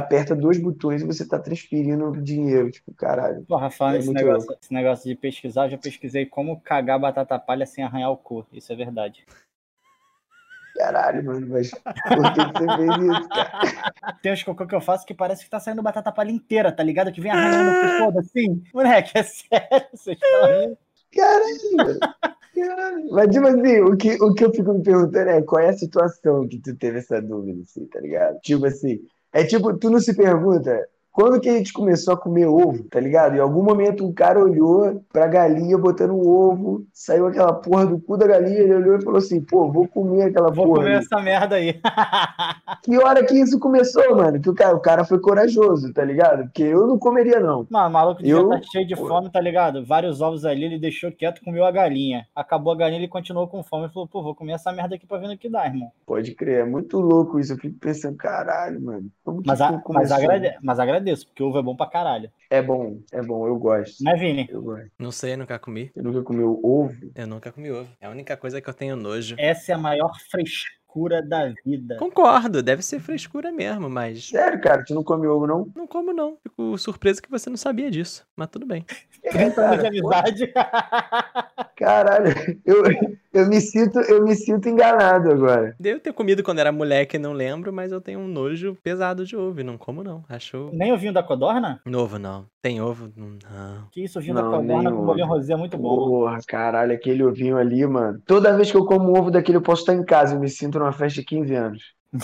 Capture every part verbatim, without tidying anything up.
aperta dois botões e você tá transferindo dinheiro, tipo, caralho. Porra, falando É esse muito negócio, louco. esse negócio de pesquisar, eu já pesquisei como cagar batata palha sem arranhar o cu. Isso é verdade. Caralho, mano, mas por que que você fez isso, cara? Tem uns cocô que eu faço que parece que tá saindo batata palha inteira, tá ligado? Que vem arranhando o cu todo assim. Moleque, é sério, vocês estão rindo? Caralho, mano. Caralho. Mas, tipo assim, o que, o que eu fico me perguntando é qual é a situação que tu teve essa dúvida, assim, tá ligado? Tipo assim, é tipo, tu não se pergunta quando que a gente começou a comer ovo, tá ligado? Em algum momento um cara olhou pra galinha botando um ovo, saiu aquela porra do cu da galinha, ele olhou e falou assim, pô, vou comer aquela Vou porra comer ali. essa merda aí. Que hora que isso começou, mano? Que o cara, o cara foi corajoso, tá ligado? Porque eu não comeria, não. Mano, o maluco devia Eu, estar cheio de pô, fome, tá ligado? Vários ovos ali, ele deixou quieto, comeu a galinha. Acabou a galinha, ele continuou com fome e falou, pô, vou comer essa merda aqui pra ver no que dá, irmão. pode crer, é muito louco isso. Eu fico pensando, caralho, mano, como que Mas, a, mas, começou? agrade, mas agradeço, porque ovo é bom pra caralho. É bom, é bom, eu gosto. Né, Vini? Eu gosto. Não sei, nunca comi. Você nunca comeu ovo? Eu nunca comi ovo. É a única coisa que eu tenho nojo. Essa é a maior frescura da vida. Concordo, deve ser frescura mesmo, mas Sério, cara, tu não come ovo, não? não como não. Fico surpreso que você não sabia disso, mas tudo bem. trinta anos de pô, amizade. caralho, eu, eu, me sinto, eu me sinto enganado agora. Devo ter comido quando era moleque, não lembro, mas eu tenho um nojo pesado de ovo e não como não. Acho... Nem ovinho da codorna? Novo não. Tem ovo? Não. Que isso, ovinho da Não, codorna nem com ovo. bolinho rosé é muito bom. Porra, caralho, aquele ovinho ali, mano. Toda vez que eu como um ovo daquele, eu posso estar em casa. Eu me sinto numa festa de quinze anos.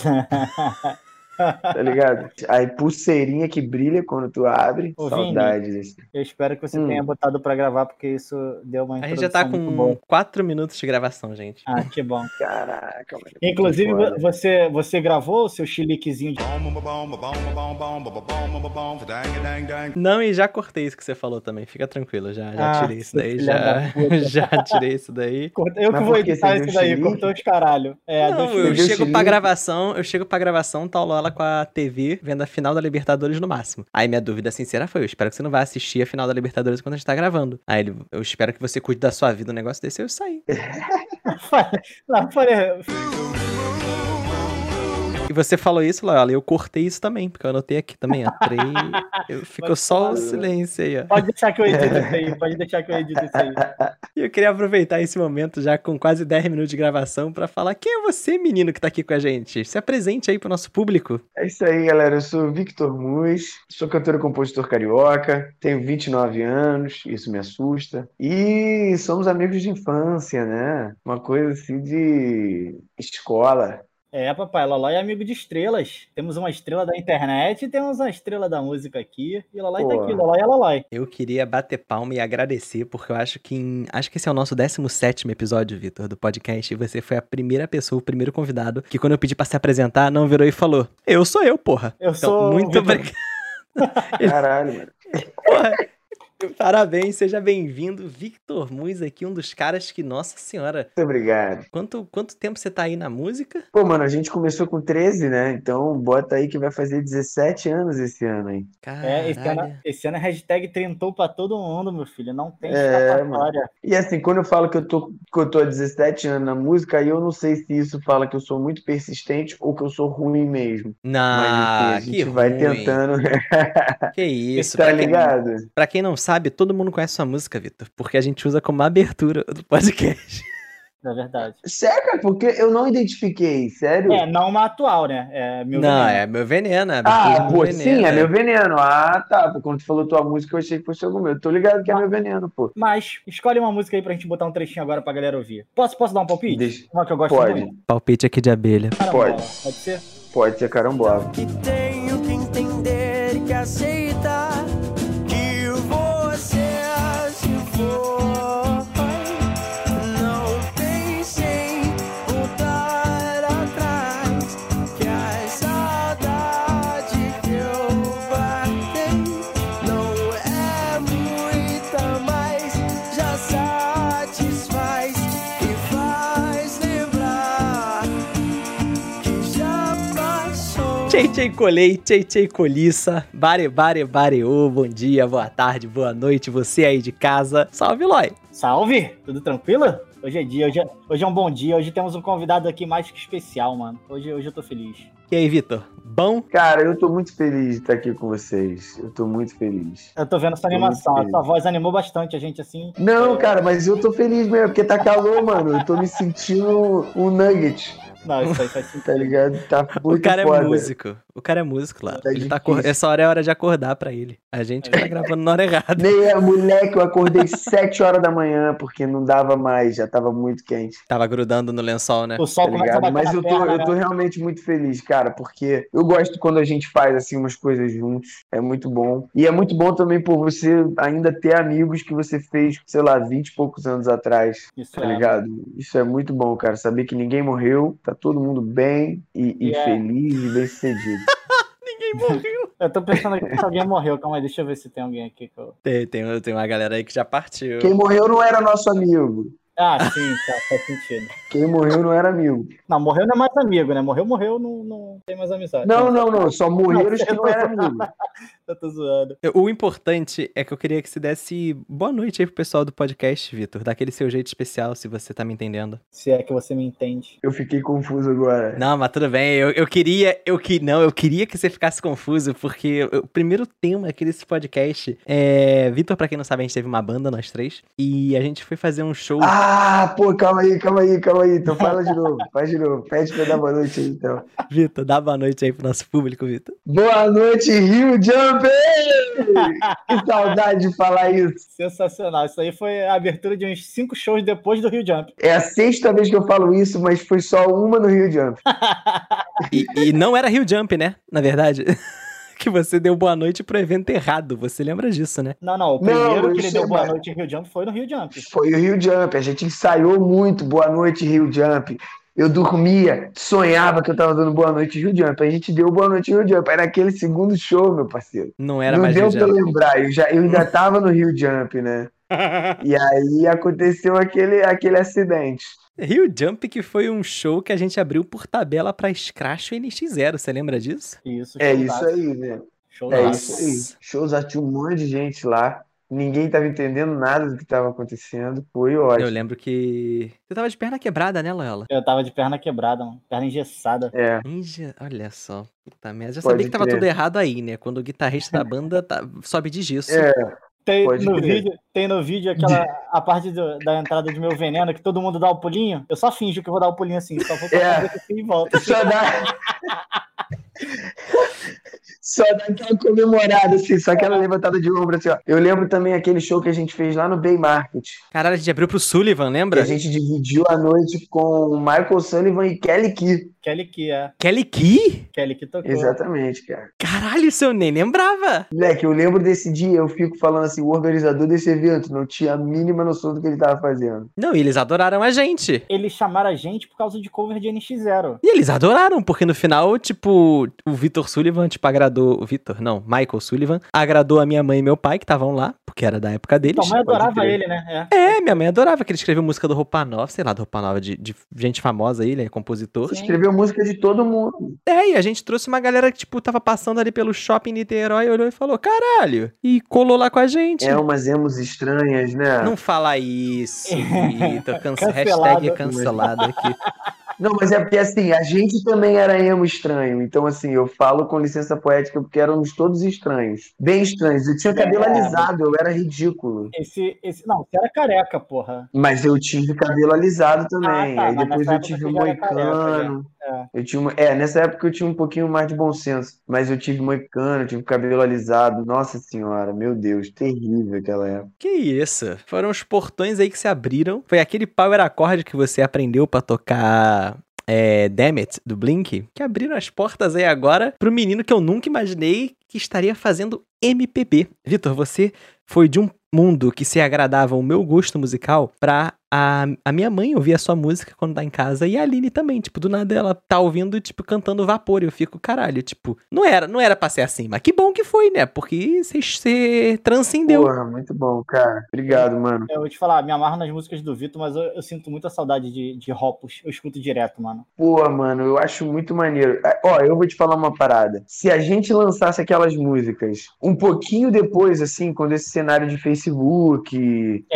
Tá ligado? Aí pulseirinha que brilha quando tu abre. Ô, Saudades desse. Eu espero que você Hum. tenha botado pra gravar, porque isso deu uma A gente introdução já tá muito com boa. quatro minutos de gravação, gente. Ah, que bom. Caraca, mano. Inclusive, Foda. você, você gravou o seu chiliquezinho de... Não, e já cortei isso que você falou também. Fica tranquilo, já, já Ah, tirei isso seu daí, filho já, da puta. já tirei isso daí. Eu Mas que vou por que editar você isso deu daí, chilique? cortou os caralho. É, Não, deu eu Você deu chego pra chilique? gravação, eu chego pra gravação, tá o Lola com a T V, vendo a final da Libertadores no máximo. Aí minha dúvida sincera foi, eu espero que você não vai assistir a final da Libertadores quando a gente tá gravando. Aí ele, eu espero que você cuide da sua vida, um negócio desse, eu saí. Não, falei, E você falou isso, Lola, e eu cortei isso também, porque eu anotei aqui também, entrei, eu, ficou só o silêncio aí, ó. pode deixar que eu edito isso aí, pode deixar que eu edito isso aí. E eu queria aproveitar esse momento já com quase dez minutos de gravação pra falar quem é você, menino, que tá aqui com a gente? Se apresente aí pro nosso público. É isso aí, galera. Eu sou Victor Muz, sou cantor e compositor carioca, tenho vinte e nove anos, isso me assusta. E somos amigos de infância, né? Uma coisa assim de escola. É, papai, Loló é amigo de estrelas. Temos uma estrela da internet e temos uma estrela da música aqui. E Loló tá Pô. aqui, Loló é Loló. Eu queria bater palma e agradecer, porque eu acho que em- acho que esse é o nosso décimo sétimo episódio, Vitor, do podcast, e você foi a primeira pessoa, o primeiro convidado, que quando eu pedi pra se apresentar, não virou e falou, eu sou eu, porra. Eu Então, sou o muito Vitor. obrigado. Caralho, mano. Porra. Parabéns, seja bem-vindo, Victor Muz aqui, um dos caras que, nossa senhora, Muito obrigado. quanto, quanto tempo você tá aí na música? Pô, mano, a gente começou com treze, né? Então bota aí que vai fazer dezessete anos esse ano aí. É, esse ano, Caralho. esse ano a hashtag trintou pra todo mundo, meu filho. Não tem É, escapatória. E assim, quando eu falo que eu tô, que eu tô há dezessete anos na música, aí eu não sei se isso fala que eu sou muito persistente ou que eu sou ruim mesmo. Não, Mas enfim, a que gente vai ruim. tentando, Que isso, tá pra quem, ligado? pra quem não sabe, todo mundo conhece sua música, Vitor, porque a gente usa como abertura do podcast. É verdade. Sério, cara, porque eu não identifiquei, sério? É, não uma atual, né? É meu Não, veneno. é meu veneno, é a abertura Ah, do pô, meu veneno. sim, é meu veneno. Ah, tá. Pô, quando tu falou tua música, eu achei que fosse algum meu. Eu tô ligado que é meu veneno, pô. Mas, escolhe uma música aí pra gente botar um trechinho agora pra galera ouvir. Posso, posso dar um palpite? Deixa- Uma que eu gosto Pode, muito. Palpite aqui de abelha. Carambola. Pode. Pode ser? pode ser carambola. Que tenho que entender e que aceitar que você se for. Não pense em voltar atrás, que a saudade que eu guardei não é muita, mas já satisfaz e faz lembrar que já passou. Tchei, tchei, colei, tchei, tchei, coliça. Bare, bare, bareô. Bom dia, boa tarde, boa noite. Você aí de casa. Salve, Loi. Salve! Tudo tranquilo? Hoje é dia, hoje é, hoje é um bom dia. Hoje temos um convidado aqui mais que especial, mano. Hoje, hoje eu tô feliz. E aí, Vitor? Bom? Cara, eu tô muito feliz de estar aqui com vocês. Eu tô muito feliz. Eu tô vendo essa Tô animação. muito A sua voz animou bastante a gente, assim. Não, cara, mas eu tô feliz mesmo, porque tá calor, mano. Eu tô me sentindo um nugget, Não, isso aí faz tá sentido. ligado? Tá muito O cara foda. é músico. O cara é músico lá. Tá Ele tá difícil. acor... Essa hora é hora de acordar pra ele. A gente que tá gravando na hora errada. Nem é, moleque, eu acordei sete horas da manhã, porque não dava mais, já tava muito quente. Tava grudando no lençol, né? O sol Tá começa a ligado? bater Mas na eu tô, perna, eu tô né? realmente muito feliz, cara, porque eu gosto quando a gente faz assim umas coisas juntos. É muito bom. E é muito bom também por você ainda ter amigos que você fez, sei lá, vinte e poucos anos atrás. Isso Tá é. ligado? Isso é muito bom, cara. Saber que ninguém morreu, tá todo mundo bem e, e E é. feliz e bem sucedido. Ninguém morreu. Eu tô pensando aqui se alguém morreu. Calma aí, deixa eu ver se tem alguém aqui que eu... Tem, tem, tem uma galera aí que já partiu. Quem morreu não era nosso amigo. Ah, sim, tá, faz sentido. Quem morreu não era amigo. Não, morreu não é mais amigo, né? Morreu, morreu, não, não tem mais amizade. Não, não, não. Só morreram os que não eram amigos. Eu tô zoando. O importante é que eu queria que você desse boa noite aí pro pessoal do podcast, Vitor. Daquele seu jeito especial, se você tá me entendendo. Se é que você me entende. Eu fiquei confuso agora. Não, mas tudo bem. Eu, eu queria, eu que não, eu queria que você ficasse confuso, porque o primeiro tema aqui desse podcast é... Vitor, pra quem não sabe, a gente teve uma banda, nós três, e a gente foi fazer um show... Ah, pô, calma aí, calma aí, calma aí. Então fala de novo, faz de novo. Pede pra eu dar boa noite aí, então. Vitor, dá boa noite aí pro nosso público, Vitor. Boa noite, Rio Jump! Que saudade de falar isso. Sensacional. Isso aí foi a abertura de uns cinco shows depois do Rio Jump. É a sexta vez que eu falo isso, mas foi só uma no Rio Jump. E, e não era Rio Jump, né? Na verdade. Que você deu boa noite pro evento errado. Você lembra disso, né? Não, não. O Não, primeiro que ele isso deu é boa mais- noite em Rio Jump foi no Rio Jump. Foi o Rio Jump. A gente ensaiou muito Boa Noite Rio Jump. Eu dormia, sonhava que eu tava dando Boa Noite Rio Jump. Aí a gente deu Boa Noite Rio Jump. Era aquele segundo show, meu parceiro. Não era Não mais deu Rio pra eu Jump. lembrar. Eu, já, eu ainda tava no Rio Jump, né? E aí aconteceu aquele, aquele acidente. Rio Jump que foi um show que a gente abriu por tabela pra Scratch e N X zero. Você lembra disso? Isso, É showzaço. isso aí, né? Show É Nossa. isso aí. Shows, tinha um monte de gente lá. Ninguém tava entendendo nada do que tava acontecendo. Foi ótimo. Eu lembro que... Você tava de perna quebrada, né, Loyola? Eu tava de perna quebrada, mano. Perna engessada. É. Ninja, olha só. Puta merda. Já Pode sabia que tava crer. tudo errado aí, né? Quando o guitarrista da banda tá- sobe de gesso. É, Tem Pode no, crer. vídeo, tem no vídeo aquela a parte do- da entrada de meu veneno que todo mundo dá o pulinho. Eu só finjo que eu vou dar o pulinho assim. Só vou É. fazer assim e volta. só dá. Só dá aquela comemorada, assim, só aquela levantada de ombro, assim, ó. Eu lembro também aquele show que a gente fez lá no Bay Market. Caralho, a gente abriu pro Sullivan, Que lembra? a gente dividiu a noite com Michael Sullivan e Kelly Key. Kelly que é. Kelly Key? Kelly que tocou. Exatamente, cara. Caralho, isso eu nem lembrava. Moleque, eu lembro desse dia, eu fico falando assim, o organizador desse evento não tinha a mínima noção do que ele tava fazendo. Não, e eles adoraram a gente. Eles chamaram a gente por causa de cover de N X zero. E eles adoraram, porque no final, tipo, o Vitor Sullivan, tipo, agradou... O Vitor, não, Michael Sullivan, agradou a minha mãe e meu pai, que estavam lá, porque era da época deles. Tua mãe pode adorava crer. ele, né? É. É, minha mãe adorava que ele escreveu música do Roupa Nova, sei lá, do Roupa Nova, de, de gente famosa aí, ele é compositor. Sim. Escreveu música de todo mundo. É, e a gente trouxe uma galera que, tipo, tava passando ali pelo shopping Niterói, olhou e falou, caralho, e colou lá com a gente. É umas emos estranhas, né? Não fala isso, Vitor, cansa... Cancelado. hashtag cancelado aqui. Não, mas é porque assim, a gente também era emo estranho. Então, assim, eu falo com licença poética porque éramos todos estranhos. Bem estranhos. Eu tinha cabelo É. alisado, eu era ridículo. Esse, esse, não, você era careca, porra. Mas eu tive cabelo alisado também. Ah, tá, Aí mas depois nessa eu época tive você um já era careca, moicano. É. Eu tinha uma... É, nessa época eu tinha um pouquinho mais de bom senso. Mas eu tive moicano, eu tive cabelo alisado. Nossa senhora, meu Deus, terrível aquela época. Que isso? Foram os portões aí que se abriram. Foi aquele power accord que você aprendeu pra tocar... É, Damn It, do Blink, que abriram as portas aí agora pro menino que eu nunca imaginei que estaria fazendo M P B. Vitor, você foi de um mundo que se agradava ao meu gosto musical pra a, a minha mãe ouvir a sua música quando tá em casa e a Aline também, tipo, do nada ela tá ouvindo, tipo, cantando Vapor e eu fico, caralho, tipo, não era, não era pra ser assim, mas que bom que foi, né, porque você transcendeu. Porra, muito bom, cara. Obrigado, mano. Eu vou te falar, me amarro nas músicas do Vitor, mas eu, eu sinto muita saudade de, de Hopus. Eu escuto direto, mano. Pô, mano, eu acho muito maneiro. Ah, Ó, eu vou te falar uma parada. Se a gente lançasse aquelas músicas um pouquinho depois, assim, quando esse cenário de Facebook, É,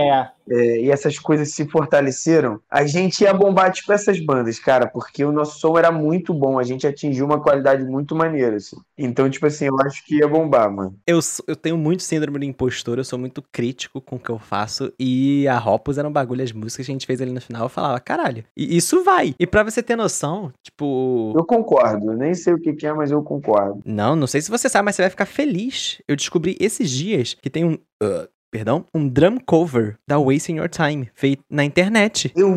é, e essas coisas se fortaleceram, a gente ia bombar tipo essas bandas, cara, porque o nosso som era muito bom, a gente atingiu uma qualidade muito maneira, assim. Então, tipo assim, eu acho que ia bombar, mano. Eu, sou- eu tenho muito síndrome do impostor, eu sou muito crítico com o que eu faço. E a Hopus era um bagulho, as músicas que a gente fez ali no final, eu falava, caralho, e isso vai. E pra você ter noção, tipo. Eu concordo, eu nem sei o que que é, mas eu concordo. Não, não sei se você sabe, mas você vai ficar feliz. Eu descobri esses dias que tem um. uh, perdão? Um drum cover da Wasting Your Time, feito na internet. Eu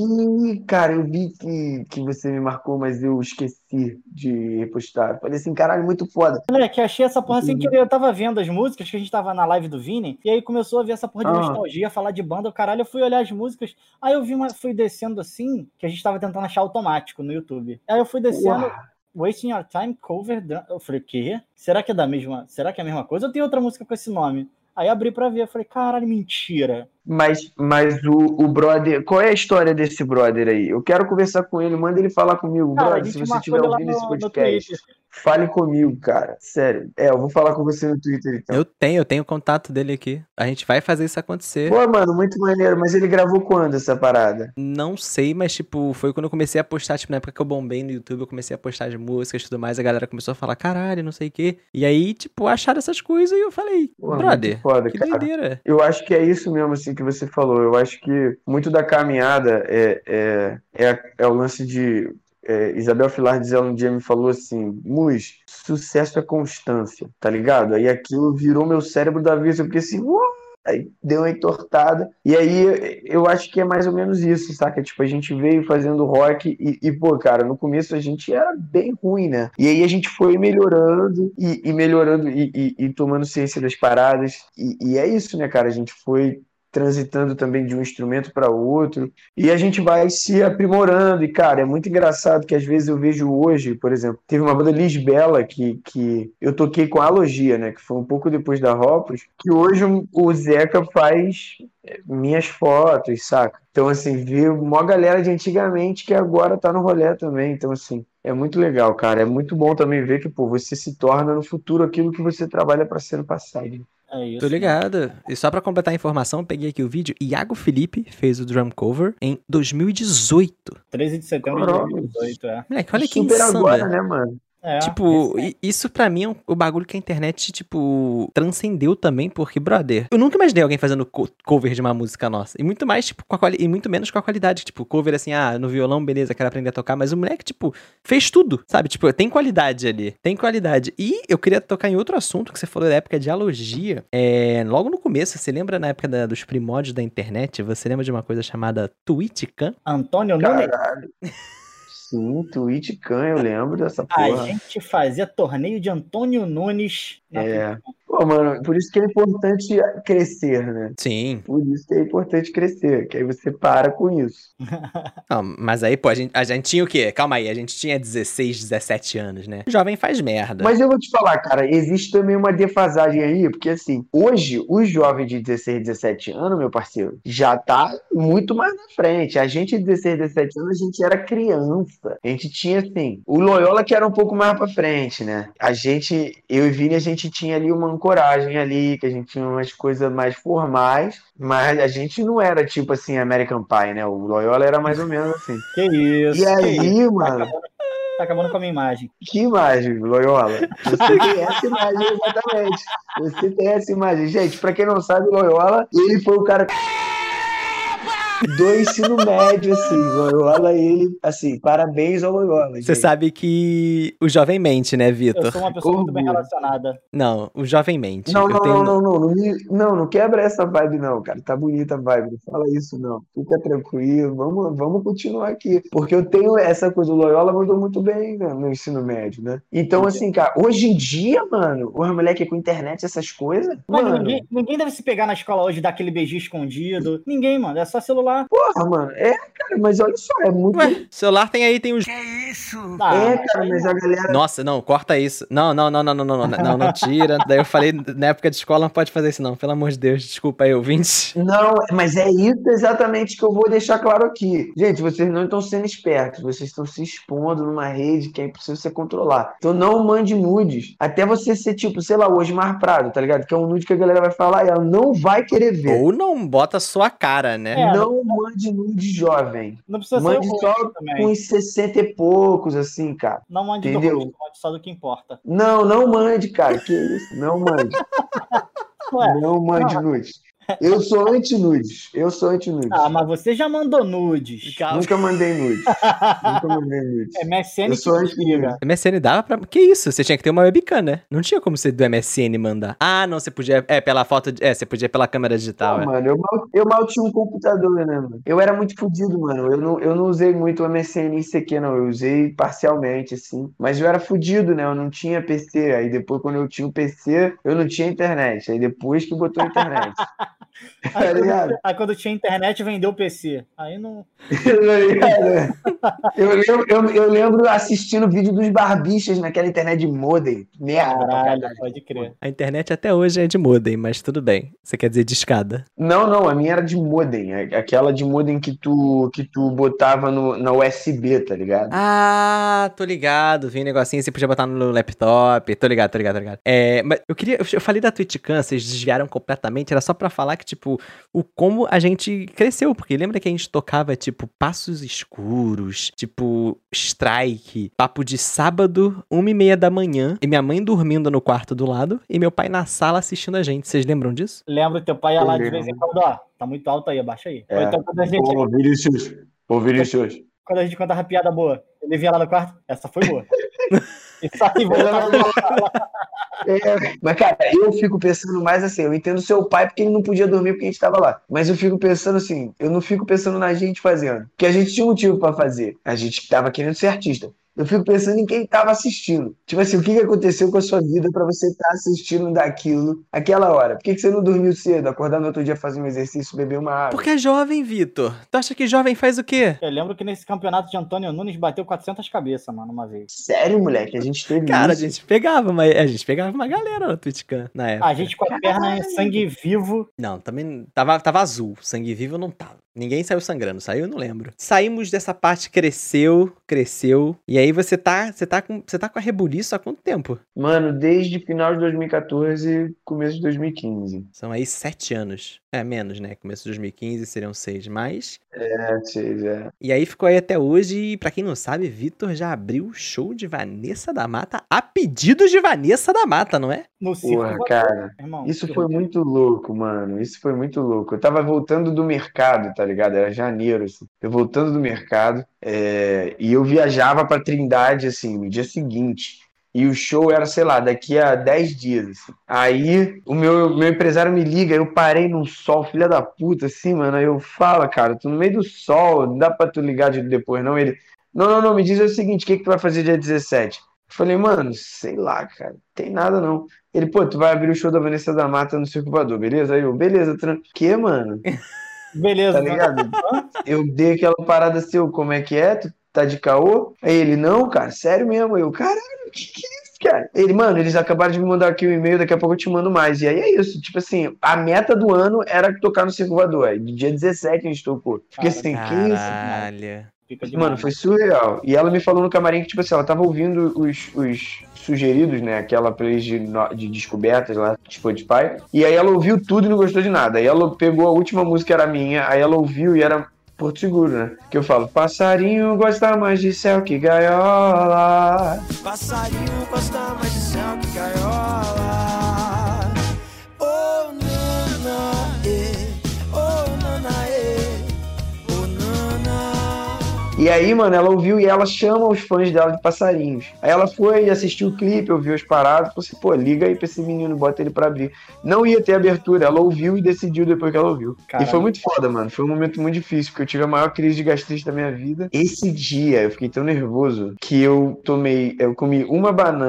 vi, cara, eu vi que, que você me marcou, mas eu esqueci de repostar. Falei assim, caralho, muito foda. Moleque, achei essa porra sem querer. Eu tava vendo as músicas que a gente tava na live do Vini, e aí começou a ver essa porra de Ah. nostalgia, falar de banda, o caralho, eu fui olhar as músicas, aí eu vi uma, fui descendo assim, que a gente tava tentando achar automático no YouTube. Aí eu fui descendo, Uau. Wasting Your Time, cover, drum. Eu falei, o quê? Será que é da mesma, será que é a mesma coisa? Ou tem outra música com esse nome? Aí abri pra ver, eu falei, caralho, mentira. Mas, mas o, o brother, qual é a história desse brother aí? Eu quero conversar com ele, manda ele falar comigo. Cara, a Brother, gente se você marcou estiver ele lá ouvindo esse no- no podcast, Twitter. fale comigo, cara. Sério. É, eu vou falar com você no Twitter então. Eu tenho, eu tenho o contato dele aqui. A gente vai fazer isso acontecer. Pô, mano, muito maneiro, mas ele gravou quando essa parada? Não sei, mas, tipo, foi quando eu comecei a postar, tipo, na época que eu bombei no YouTube, eu comecei a postar as músicas e tudo mais, a galera começou a falar, caralho, não sei o quê. E aí, tipo, acharam essas coisas e eu falei, Pô, brother, muito foda, que cara. doideira. Eu acho que é isso mesmo, assim, que você falou. Eu acho que muito da caminhada é, é, é, é o lance de... é, Isabel Filardes, ela um dia me falou assim, Mus, sucesso é constância, tá ligado? Aí aquilo virou meu cérebro da vez, eu fiquei assim, uau! Aí deu uma entortada. E aí eu acho que é mais ou menos isso, saca? Tipo, a gente veio fazendo rock e, e, pô, cara, no começo a gente era bem ruim, né? E aí a gente foi melhorando e, e melhorando e, e- e tomando ciência das paradas. E, e é isso, né, cara? A gente foi transitando também de um instrumento para outro e a gente vai se aprimorando. E, cara, é muito engraçado que às vezes eu vejo hoje, por exemplo, teve uma banda Lisbela que, que eu toquei com a Logia, né? Que foi um pouco depois da Hopus, que hoje o Zeca faz minhas fotos, saca? Então, assim, viu uma galera de antigamente que agora tá no rolê também. Então, assim, é muito legal, cara. É muito bom também ver que, pô, você se torna no futuro aquilo que você trabalha para ser no passado. É isso. Tô ligado. E só pra completar a informação, peguei aqui o vídeo. Iago Felipe fez o drum cover em dois mil e dezoito. treze de setembro de Caralho. dois mil e dezoito, é. Moleque, olha que Super insano. agora, né, mano? É, Tipo, recente. i- isso pra mim é um- o bagulho que a internet, tipo, transcendeu também, porque, brother, eu nunca imaginei alguém fazendo co- cover de uma música nossa. E muito mais, tipo, com a quali- e muito menos com a qualidade. Tipo, cover assim, ah, no violão, beleza, quero aprender a tocar, mas o moleque, tipo, fez tudo, sabe? Tipo, tem qualidade ali, tem qualidade. E eu queria tocar em outro assunto que você falou da época de alogia. É, logo no começo, você lembra na época da- dos primórdios da internet, você lembra de uma coisa chamada Twitchcam? Antônio Nunes, Caralho. Sim, Twitchcam, eu lembro dessa a porra. gente fazia torneio de Antônio Nunes. na É. Pô, mano, por isso que é importante crescer, né? Sim. Por isso que é importante crescer, que aí você para com isso. Não, mas aí, pô, a gente, a gente tinha o quê? Calma aí, a gente tinha dezesseis, dezessete anos, né? Jovem faz merda. Mas eu vou te falar, cara, existe também uma defasagem aí, porque assim, hoje, o jovem de dezesseis, dezessete anos, meu parceiro, já tá muito mais na frente. A gente de dezesseis, dezessete anos, a gente era criança. A gente tinha, assim, o Loyola que era um pouco mais pra frente, né? A gente, eu e Vini, a gente tinha ali uma ancoragem ali, que a gente tinha umas coisas mais formais, mas a gente não era tipo assim, American Pie, né? O Loyola era mais ou menos assim. Que isso. E que aí, isso. mano, Tá acabando, tá acabando com a minha imagem. que imagem, Loyola? Você tem essa imagem, exatamente. Você tem essa imagem. Gente, pra quem não sabe, Loyola, ele foi o cara do ensino médio, assim. Loyola, ele, assim, parabéns ao Loyola. Você gente. sabe que o jovem mente, né, Eu Vitor? sou uma pessoa muito bem Orgulho. relacionada. Não, o jovem mente. Não, Eu não, tenho... não, não, não, não, me- não, não quebra essa vibe, não, cara. Tá bonita a vibe, não fala isso, não. Fica tranquilo, vamos, vamos continuar aqui. Porque eu tenho essa coisa, o Loyola mandou muito bem, né, no ensino médio, né? Então, assim, cara, hoje em dia, mano, os moleques com internet, essas coisas, Mas mano, ninguém, ninguém deve se pegar na escola hoje e dar aquele beijinho escondido. Ninguém, mano. É só celular celular. Porra, mano, é, cara, mas olha só, é muito... Ué, celular tem aí, tem os... Ah, é, mas cara, aí mas não. a galera... Nossa, não, corta isso. Não, não, não, não, não, não, não, não, não, tira. Daí eu falei, na época de escola não pode fazer isso não, pelo amor de Deus, desculpa aí, ouvintes. Não, mas é isso exatamente que eu vou deixar claro aqui. Gente, vocês não estão sendo espertos, vocês estão se expondo numa rede que é impossível você controlar. Então não mande nudes. Até você ser tipo, sei lá, o Osmar Prado, tá ligado? Que é um nude que a galera vai falar e ela não vai querer ver. Ou não bota sua cara, né? É, Não mande nude jovem. Não precisa Mande ser o só rosto também. com uns sessenta e poucos, assim, cara. Não mande Entendeu? do rosto, mande só do que importa. Não, não mande, cara. Que isso? Não mande. Ué, Não mande não. nudes. Eu sou anti-nudes. Eu sou anti-nudes. Ah, mas você já mandou nudes. Calma. Nunca mandei nudes. Nunca mandei nudes. É M S N Eu que sou desliga. anti-nudes. M S N dava pra... Que isso? Você tinha que ter uma webcam, né? Não tinha como você do M S N mandar. Ah, não, você podia... É, pela foto... De... É, você podia pela câmera digital, Pô, é. mano, eu mal, eu mal tinha um computador, né, mano? Eu era muito fodido, mano. Eu não, eu não usei muito o M S N e I C Q, não. Eu usei parcialmente, assim. Mas eu era fodido, né? Eu não tinha P C. Aí depois, quando eu tinha o P C, eu não tinha internet. Aí depois que botou a internet. Tá Aí ligado? quando, aí quando tinha internet, vendeu o P C. Aí não. Tá ligado? Eu lembro, eu, eu lembro assistindo vídeo dos barbichas naquela internet de modem. Merda pra Caralho, caralho. pode crer. A internet até hoje é de modem, mas tudo bem. Você quer dizer de escada. Não, não, a minha era de modem. Aquela de modem que tu, que tu botava no, na U S B, tá ligado? Ah, tô ligado. Vi um negocinho, você podia botar no laptop. Tô ligado, tô ligado, tô ligado. É, mas eu queria... Eu falei da TwitchCam, vocês desviaram completamente. Era só pra falar que, tipo, o como a gente cresceu. Porque lembra que a gente tocava, tipo, Passos Escuros, tipo, Strike, papo de sábado, uma e meia da manhã, e minha mãe dormindo no quarto do lado, e meu pai na sala assistindo a gente. Vocês lembram disso? Lembra, teu pai ia lá de Eu vez em lembro. quando, ó. Tá muito alto aí, abaixa aí. Ou É. então quando a gente, Ô, Vinícius. Ô, Vinícius. quando a gente contava piada boa, ele vinha lá no quarto, essa foi boa. E sai e voltava. É, mas, cara, eu fico pensando mais assim, eu entendo seu pai porque ele não podia dormir porque a gente tava lá. Mas eu fico pensando assim, eu não fico pensando na gente fazendo. Porque a gente tinha um motivo pra fazer. A gente tava querendo ser artista. Eu fico pensando em quem tava assistindo. Tipo assim, o que que aconteceu com a sua vida pra você estar assistindo daquilo aquela hora? Por que que você não dormiu cedo, acordar no outro dia, fazer um exercício, beber uma água? Porque é jovem, Vitor. Tu acha que jovem faz o quê? Eu lembro que nesse campeonato de Antônio Nunes bateu quatrocentas cabeças, mano, uma vez. Sério, moleque? A gente teve Cara, a isso? gente pegava, mas a gente pegava uma galera no TwitchCam na época. A gente com a perna em sangue vivo. Não, também tava, tava azul. Sangue vivo não tava. Ninguém saiu sangrando. Saiu, eu não lembro. Saímos dessa parte, cresceu, cresceu. E aí você tá, você tá com, você tá com a rebuliço há quanto tempo? Mano, desde final de dois mil e quatorze, começo de dois mil e quinze. São aí sete anos. É, menos, né? Começo de dois mil e quinze seriam seis, mas... É, seis, é. E aí ficou aí até hoje. E pra quem não sabe, Vitor já abriu o show de Vanessa da Mata a pedido de Vanessa da Mata, não é? No circo. Porra, voador, cara. irmão. Isso Que foi loucura. muito louco, mano. Isso foi muito louco. Eu tava voltando do mercado, tá ligado? Era janeiro, assim. Eu voltando do mercado, é, e eu viajava pra Trindade, assim, no dia seguinte. E o show era, sei lá, daqui a dez dias, assim. Aí o meu, meu empresário me liga, eu parei num sol, filha da puta, assim, mano. Aí eu falo, cara, tô no meio do sol, não dá pra tu ligar de depois, não? Ele, não, não, não, me diz o seguinte, o que que tu vai fazer dia dezessete? Eu falei, mano, sei lá, cara, tem nada não. Ele, pô, tu vai abrir o show da Vanessa da Mata no Circo Voador, beleza? Aí eu, beleza, tran... que, mano? Beleza. Tá ligado? Eu dei aquela parada assim, eu, como é que é? Tu tá de caô? Aí ele, não, cara, sério mesmo. Eu, caralho, que que é isso, cara? Ele, mano, eles acabaram de me mandar aqui um e-mail, daqui a pouco eu te mando mais. E aí é isso, tipo assim, a meta do ano era tocar no Circo Voador. Aí no dia dezessete a gente tocou. Fiquei assim, que isso? Caralho. Fica demais. Mano, foi surreal. E ela me falou no camarim que, tipo assim, ela tava ouvindo os, os sugeridos, né? Aquela playlist de, no- de descobertas lá, Spotify. E aí ela ouviu tudo e não gostou de nada. Aí ela pegou a última música, que era minha, aí ela ouviu e era Porto Seguro, né? Que eu falo, passarinho gosta mais de céu que gaiola. Passarinho gosta mais de céu que gaiola. Oh, nana, eh. Oh, nana, eh. Oh, nana. E aí, mano, ela ouviu e ela chama os fãs dela de passarinhos. Aí ela foi assistir o clipe, ouviu as paradas, falou assim, pô, liga aí pra esse menino, bota ele pra abrir. Não ia ter abertura, ela ouviu e decidiu depois que ela ouviu. Caralho. E foi muito foda, mano, foi um momento muito difícil, porque eu tive a maior crise de gastrite da minha vida. Esse dia, eu fiquei tão nervoso que eu tomei, eu comi uma banana,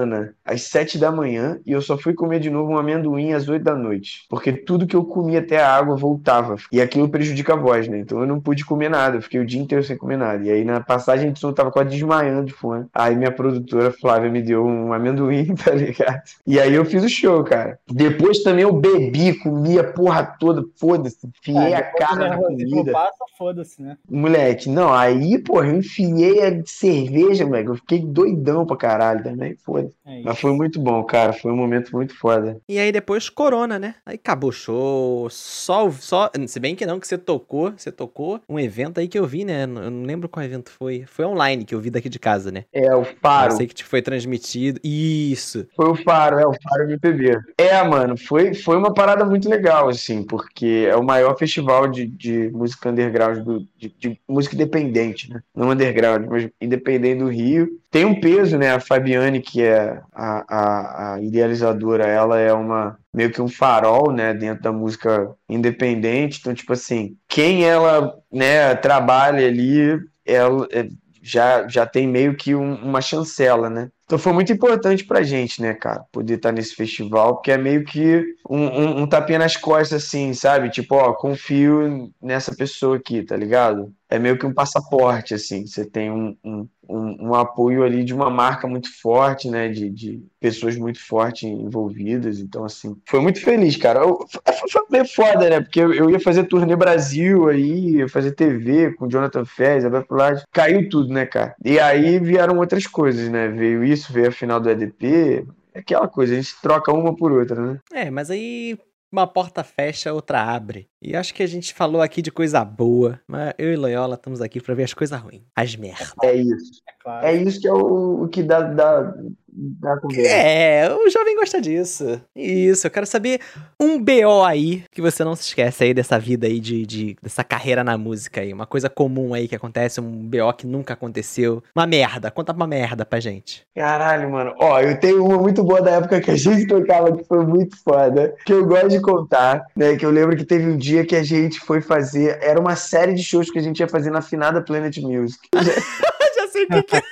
às sete da manhã e eu só fui comer de novo um amendoim às oito da noite. Porque tudo que eu comia até a água voltava. E aquilo prejudica a voz, né? Então eu não pude comer nada. Eu fiquei o dia inteiro sem comer nada. E aí na passagem de som eu tava quase desmaiando de fome. Aí minha produtora Flávia me deu um amendoim, tá ligado? E aí eu fiz o show, cara. Depois também eu bebi, comi a porra toda, foda-se, enfiei É, a depois que o cara na nervosismo comida. passa, foda-se, né? Moleque, não, aí, porra, eu enfiei a cerveja, moleque, eu fiquei doidão pra caralho também, foda-se. É Mas isso. foi muito bom, cara, foi um momento muito foda. E aí depois corona, né? Aí acabou o show, só, só, se bem que não, que você tocou, você tocou um evento aí que eu vi, né? Eu não lembro qual evento foi. Foi online que eu vi daqui de casa, né? É, o Eu Faro, sei que te foi transmitido. Isso. foi o Faro, é o Faro M P B. É, mano, foi, foi uma parada muito legal, assim, porque é o maior festival de, de música underground, do, de, de música independente, né? Não underground, mas independente do Rio. Tem um peso, né? A Fabiane, que é a, a, a idealizadora, ela é uma meio que um farol, né, dentro da música independente. Então, tipo assim, quem ela, né, trabalha ali, ela é, já, já tem meio que um- uma chancela, né? Então foi muito importante pra gente, né, cara, poder estar nesse festival, porque é meio que um, um, um tapinha nas costas, assim, sabe? Tipo, ó, confio nessa pessoa aqui, tá ligado? É meio que um passaporte, assim. Você tem um, um, um, um apoio ali de uma marca muito forte, né? De, de pessoas muito fortes envolvidas. Então, assim, foi muito feliz, cara. Eu- foi, foi meio foda, né? Porque eu, eu ia fazer turnê Brasil aí, ia fazer T V com o Jonathan Fez, Abel Pulade. Caiu tudo, né, cara? E aí vieram outras coisas, né? Veio isso, veio a final do E D P. É aquela coisa, a gente troca uma por outra, né? É, mas aí uma porta fecha, outra abre. E acho que a gente falou aqui de coisa boa, mas eu e Loyola estamos aqui pra ver as coisas ruins. As merda. É isso. É claro. É isso que é o, o que dá, dá, dá conversa. É, o jovem gosta disso. Isso, eu quero saber um B O aí que você não se esquece aí dessa vida aí, de, de- dessa carreira na música aí. Uma coisa comum aí que acontece, um B O que nunca aconteceu. Uma merda, conta uma merda pra gente. Caralho, mano. Ó, eu tenho uma muito boa da época que a gente tocava, que foi muito foda, que eu gosto de contar, né? Que eu lembro que teve um dia que a gente foi fazer, era uma série de shows que a gente ia fazer na finada Planet Music. Já sei o que, que é.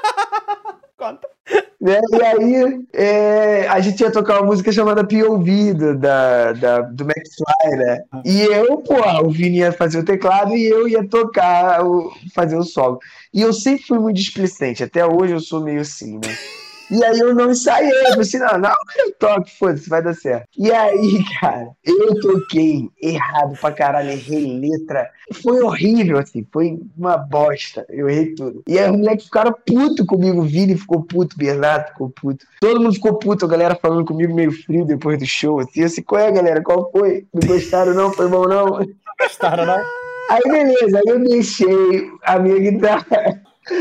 Conta. Né? E aí é, a gente ia tocar uma música chamada P O V do, da, da, do McFly, né? E eu, pô, o Vini ia fazer o teclado e eu ia tocar, o, fazer o solo. E eu sempre fui muito displicente, até hoje eu sou meio assim, né? E aí eu não ensaiei, eu falei assim, não, não, eu toco, foda-se, vai dar certo. E aí, cara, eu toquei errado pra caralho, errei letra. Foi horrível, assim, foi uma bosta, eu errei tudo. E aí os moleques ficaram puto comigo, o Vini ficou puto, o Bernardo ficou puto. Todo mundo ficou puto, a galera falando comigo meio frio depois do show, assim, eu assim, qual é, galera, qual foi? Não gostaram não? Foi bom não? Gostaram, né? Aí beleza, aí eu deixei a minha guitarra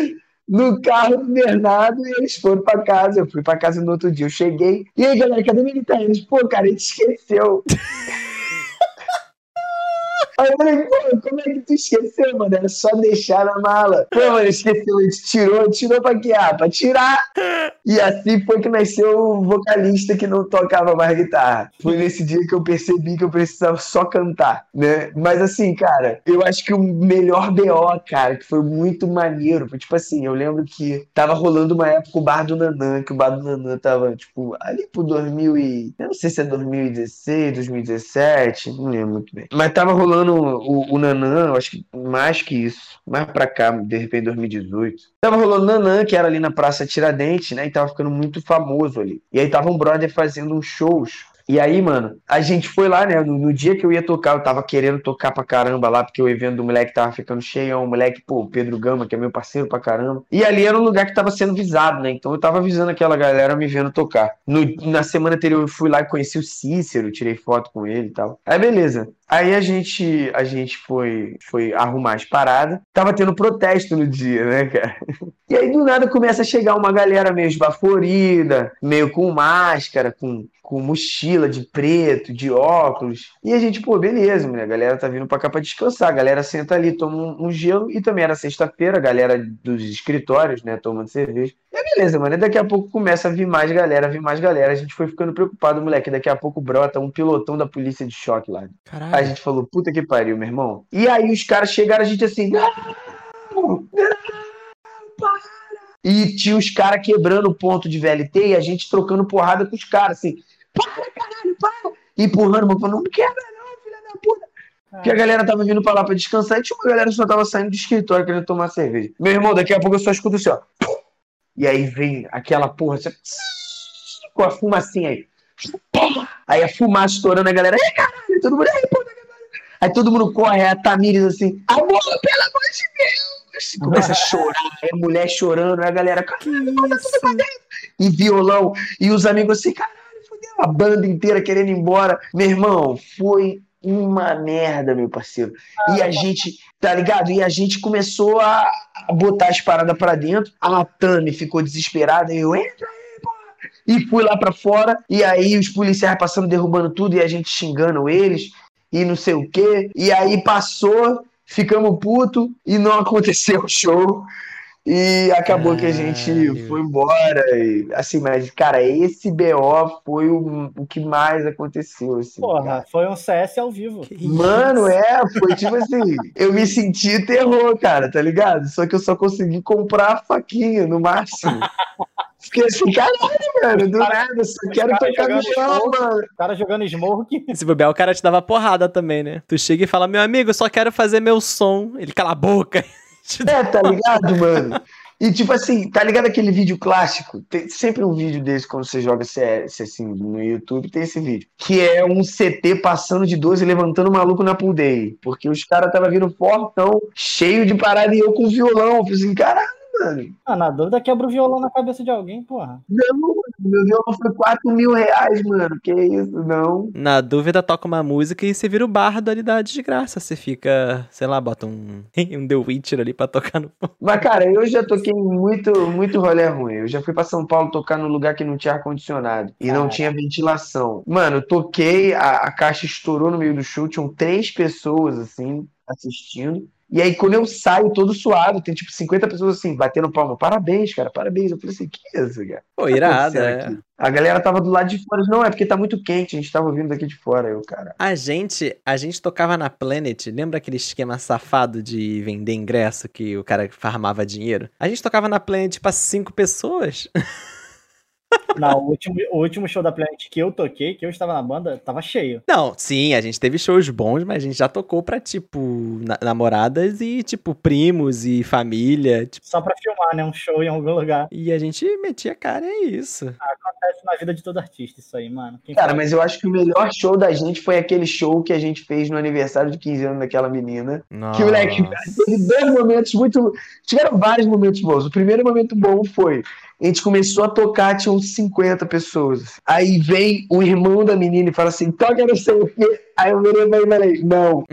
no carro do Bernardo e eles foram pra casa. Eu fui pra casa no outro dia. Eu cheguei. E aí, galera, cadê minha guitarra? Eles, pô, cara, a gente esqueceu. Aí eu falei, pô, como é que tu esqueceu, mano? Era só deixar na mala. Pô, mano, esqueceu, a gente tirou, tirou pra quê? Ah, pra tirar. E assim foi que nasceu o vocalista que não tocava mais guitarra. Foi nesse dia que eu percebi que eu precisava só cantar, né? Mas assim, cara, eu acho que o melhor B O, cara, que foi muito maneiro, foi tipo assim, eu lembro que tava rolando uma época o Bar do Nanã, que o Bar do Nanã tava, tipo, ali pro dois mil e... Eu não sei se é dois mil e dezesseis, dois mil e dezessete, não lembro muito bem. Mas tava rolando o, o Nanã, eu acho que mais que isso, mais pra cá, de repente dois mil e dezoito. Tava rolando Nanã, que era ali na Praça Tiradentes, né? E tava ficando muito famoso ali. E aí tava um brother fazendo uns shows. E aí, mano, a gente foi lá, né? No, no dia que eu ia tocar, eu tava querendo tocar pra caramba lá, porque o evento do moleque tava ficando cheio. O moleque, pô, o Pedro Gama, que é meu parceiro pra caramba. E ali era um lugar que tava sendo visado, né? Então eu tava avisando aquela galera me vendo tocar. No, na semana anterior eu fui lá e conheci o Cícero, tirei foto com ele e tal. Aí beleza. Aí a gente, a gente foi, foi arrumar as paradas. Tava tendo protesto no dia, né, cara? E aí do nada começa a chegar uma galera meio esbaforida, meio com máscara, com, com mochila de preto, de óculos. E a gente, pô, beleza, mulher, a galera tá vindo pra cá pra descansar. A galera senta ali, toma um, um gelo. E também era sexta-feira, a galera dos escritórios, né, tomando cerveja. E aí, beleza, mano. E daqui a pouco começa a vir mais galera, vir mais galera. A gente foi ficando preocupado, moleque. Daqui a pouco brota um pilotão da polícia de choque lá. Caralho. Aí a gente falou, puta que pariu, meu irmão. E aí os caras chegaram, a gente assim, não, não, para. E tinha os caras quebrando o ponto de V L T e a gente trocando porrada com os caras, assim, para, caralho, para! Empurrando, mas falando, não quebra não, filha da puta. Porque a galera tava vindo pra lá pra descansar e tinha uma galera que só tava saindo do escritório querendo tomar cerveja. Meu irmão, daqui a pouco eu só escuto assim, ó. E aí vem aquela porra, assim, com a fumacinha aí. Aí a fumaça estourando, a galera, ei, caralho, todo mundo, ei, puta que pariu. Aí todo mundo corre, aí a Tamires assim, amor, pelo amor de Deus. Começa a chorar, aí a mulher chorando, aí a galera, caralho, bota tudo pra dentro. E violão, e os amigos assim, caralho, fodeu. A banda inteira querendo ir embora. Meu irmão, foi uma merda, meu parceiro. E a gente, tá ligado? E a gente começou a botar as paradas pra dentro. A Tami ficou desesperada. E eu, entra aí, porra. E fui lá pra fora. E aí os policiais passando, derrubando tudo. E a gente xingando eles. E não sei o quê. E aí passou, ficamos putos. E não aconteceu o show. E acabou que a gente Caralho. foi embora. E, assim, mas, cara, esse B O foi o, o que mais aconteceu. Assim, Porra, cara. foi um C S ao vivo. Que Mano, isso? é, foi tipo assim, eu me senti terror, cara, tá ligado? Só que eu só consegui comprar a faquinha, no máximo. Fiquei assim, caralho, mano, do nada, eu só quero cara tocar jogando violão, show. mano. O cara jogando smoke. Se bobear, o cara te dava porrada também, né? Tu chega e fala, meu amigo, eu só quero fazer meu som. Ele cala a boca. Te dá É, tá ligado, mano? E tipo assim, tá ligado aquele vídeo clássico? Tem sempre um vídeo desse quando você joga C S assim, no YouTube, tem esse vídeo. Que é um C T passando de doze e levantando o maluco na pool day. Porque os caras tava vindo fortão, cheio de parada e eu com violão. Eu falei assim, caralho, mano. Ah, na dúvida quebra o violão na cabeça de alguém, porra. Não, mano, meu violão foi quatro mil reais, mano. Que isso, não. Na dúvida, toca uma música e você vira o bardo ali da desgraça. Você fica, sei lá, bota um, um The Witcher ali pra tocar no... Mas, cara, eu já toquei em muito, muito rolê ruim. Eu já fui pra São Paulo tocar num lugar que não tinha ar-condicionado e não Caraca. tinha ventilação. Mano, eu toquei, a, a caixa estourou no meio do show, tinham três pessoas, assim, assistindo. E aí, quando eu saio todo suado, tem tipo cinquenta pessoas assim, batendo palma. Parabéns, cara, parabéns. Eu falei assim, que isso, cara? Pô, O que tá irada, acontecendo é. aqui? A galera tava do lado de fora. Não, é porque tá muito quente, a gente tava vindo daqui de fora. Eu, cara. A gente, a gente tocava na Planet, lembra aquele esquema safado de vender ingresso que o cara farmava dinheiro? A gente tocava na Planet pra cinco pessoas. Não, o último, o último show da Planet que eu toquei, que eu estava na banda, tava cheio. Não, sim, a gente teve shows bons, mas a gente já tocou pra, tipo, na- namoradas e, tipo, primos e família, tipo, Só pra filmar, né? Um show em algum lugar. e a gente metia a cara e é isso. Acontece na vida de todo artista isso aí, mano. Quem Cara, fala- mas eu acho que o melhor show da gente foi aquele show que a gente fez no aniversário de quinze anos daquela menina. Que, moleque, teve dois momentos muito. Tiveram vários momentos bons. O primeiro momento bom foi. A gente começou a tocar, tinha uns cinquenta pessoas. Aí vem o irmão da menina e fala assim: toca não sei o quê. Aí eu virei pra ele e falei: não.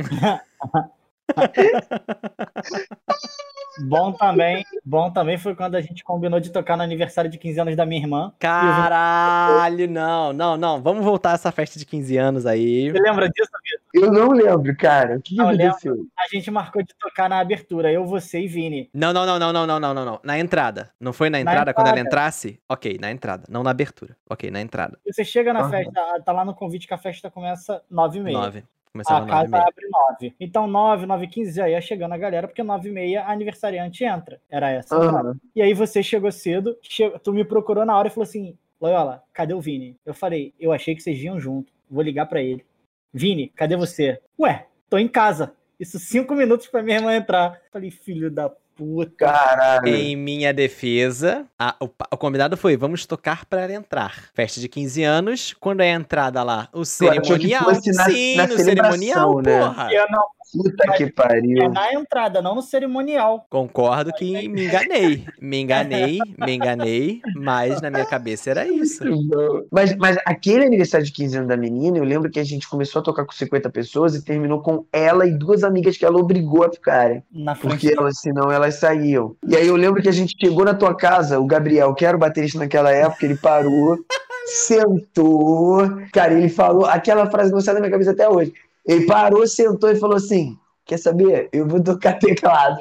Bom também, bom também foi quando a gente combinou de tocar no aniversário de quinze anos da minha irmã. Caralho, não, não, não. Vamos voltar a essa festa de quinze anos aí. Você lembra disso, Vitor? Eu não lembro, cara. O que, que Não, eu lembro. aconteceu? A gente marcou de tocar na abertura, eu, você e Vini. Não, não, não, não, não, não, não, não, não. Na entrada. Não foi na entrada, quando ela entrasse? Ok, na entrada. Não na abertura. Ok, na entrada. Você chega na Aham. festa, tá lá no convite que a festa começa nove e meia. Nove. Começava A nove e casa meia. abre nove. Então, nove, nove e quinze já ia chegando a galera, porque nove e meia a aniversariante entra. Era essa. a entrada. Aham. E aí você chegou cedo, che- tu me procurou na hora e falou assim, Loyola, cadê o Vini? Eu falei, eu achei que vocês iam junto, vou ligar pra ele. Vini, cadê você? Ué, tô em casa. Isso cinco minutos pra minha irmã entrar. Falei, filho da puta. Caralho. Em minha defesa, a- o, pa- o combinado foi, vamos tocar para ela entrar. Festa de quinze anos, quando é a entrada lá, o achou que cerimonial. fosse na- Sim, na no celebração, cerimonial, né? porra. Eu não, Puta que é pariu. na entrada, não no cerimonial. Concordo que me enganei. Me enganei, me enganei, mas na minha cabeça era isso. Mas, mas aquele aniversário de quinze anos da menina, eu lembro que a gente começou a tocar com cinquenta pessoas e terminou com ela e duas amigas que ela obrigou a ficarem. Na Porque frente. elas, senão elas saíam. E aí eu lembro que a gente chegou na tua casa, o Gabriel, que era o baterista naquela época, ele parou, sentou. Cara, ele falou aquela frase que não sai da minha cabeça até hoje. Ele parou, sentou e falou assim: quer saber? Eu vou tocar teclado.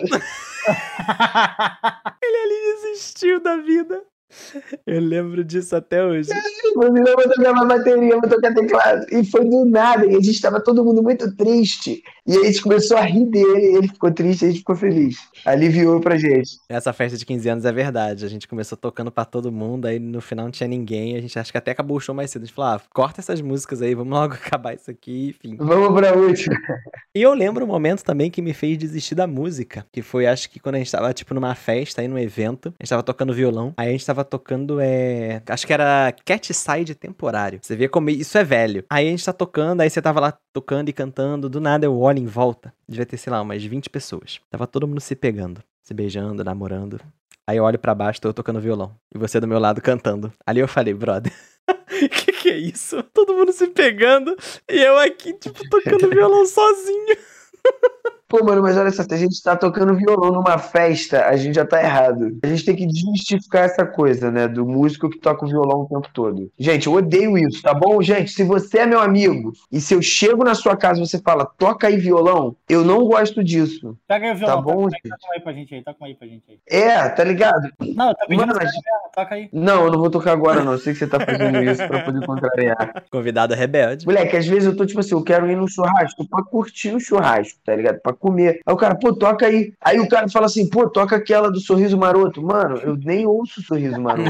Ele ali desistiu da vida. Eu lembro disso até hoje. Eu vou tocar uma bateria, eu vou tocar teclado. E foi do nada, e a gente tava todo mundo muito triste. E aí a gente começou a rir dele, ele ficou triste, a gente ficou feliz. Aliviou pra gente. Essa festa de quinze anos é verdade. A gente começou tocando pra todo mundo, aí no final não tinha ninguém. A gente acho que até acabou o show mais cedo. A gente falou, ah, corta essas músicas aí, vamos logo acabar isso aqui, enfim. Vamos pra última. E eu lembro um momento também que me fez desistir da música, que foi, acho que quando a gente tava, tipo, numa festa aí, num evento, a gente tava tocando violão, aí a gente tava tocando, é... acho que era Cat Side temporário. Você vê como isso é velho. Aí a gente tá tocando, aí você tava lá tocando e cantando, do nada eu olho em volta, devia ter, sei lá, umas vinte pessoas. Tava todo mundo se pegando, se beijando, namorando. Aí eu olho pra baixo, tô tocando violão, e você do meu lado cantando. Ali eu falei, brother... que que é isso? Todo mundo se pegando e eu aqui, tipo, tocando violão sozinho. Pô, mano, mas olha só, se a gente tá tocando violão numa festa, a gente já tá errado. A gente tem que desmistificar essa coisa, né, do músico que toca o violão o tempo todo. Gente, eu odeio isso, tá bom? Gente, se você é meu amigo e se eu chego na sua casa e você fala, toca aí violão, eu não gosto disso. Pega aí o violão, Tá bom, toca, toca aí pra gente aí, toca aí pra gente aí. É, tá ligado? Não, eu tô pedindo Mano, pra mas- você mesmo, toca aí. Não, eu não vou tocar agora não, eu sei que você tá fazendo isso pra poder contrariar. Convidado rebelde. Moleque, às vezes eu tô tipo assim, eu quero ir num churrasco pra curtir o churrasco, tá ligado? Pra comer. Aí o cara, pô, toca aí. Aí o cara fala assim, pô, toca aquela do Sorriso Maroto. Mano, eu nem ouço Sorriso Maroto.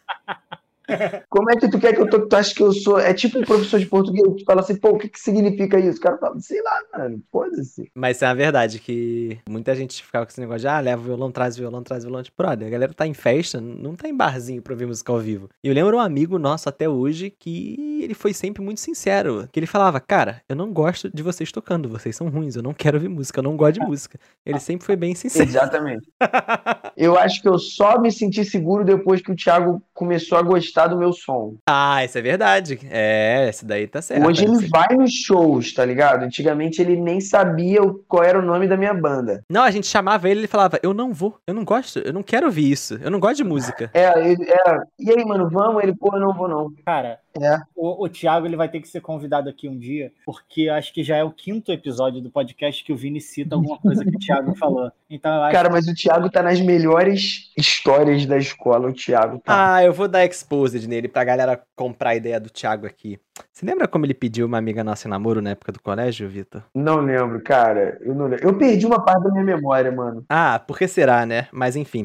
Como é que tu quer que eu toque? Tu acha que eu sou... É tipo um professor de português que fala assim, pô, o que que significa isso? O cara fala, sei lá, mano, foda-se. Mas isso é uma verdade, que muita gente ficava com esse negócio de, ah, leva o violão, traz o violão, traz o violão. Tipo, brother, a galera tá em festa, não tá em barzinho pra ouvir música ao vivo. E eu lembro um amigo nosso até hoje que ele foi sempre muito sincero. Que ele falava, cara, eu não gosto de vocês tocando, vocês são ruins, eu não quero ouvir música, eu não gosto de música. Ele sempre foi bem sincero. Exatamente. Eu acho que eu só me senti seguro depois que o Thiago começou a gostar do meu som. Ah, isso é verdade. É, esse daí tá certo. Hoje ele Esse- vai nos shows, tá ligado? Antigamente ele nem sabia o- qual era o nome da minha banda. Não, a gente chamava ele e ele falava, eu não vou, eu não gosto, eu não quero ouvir isso, eu não gosto de música. É, ele, é, e aí, mano, vamos? Ele, pô, eu não vou não. Cara, É. o, o Thiago ele vai ter que ser convidado aqui um dia, porque acho que já é o quinto episódio do podcast que o Vini cita alguma coisa que o Thiago falou. Então eu acho Cara, mas o Thiago tá nas melhores histórias da escola, o Thiago tá. Ah, eu vou dar exposed nele pra galera comprar a ideia do Thiago aqui. Você lembra como ele pediu uma amiga nossa em namoro na época do colégio, Vitor? Não lembro, cara. Eu não lembro. Eu perdi uma parte da minha memória, mano. Ah, por que será, né? Mas enfim.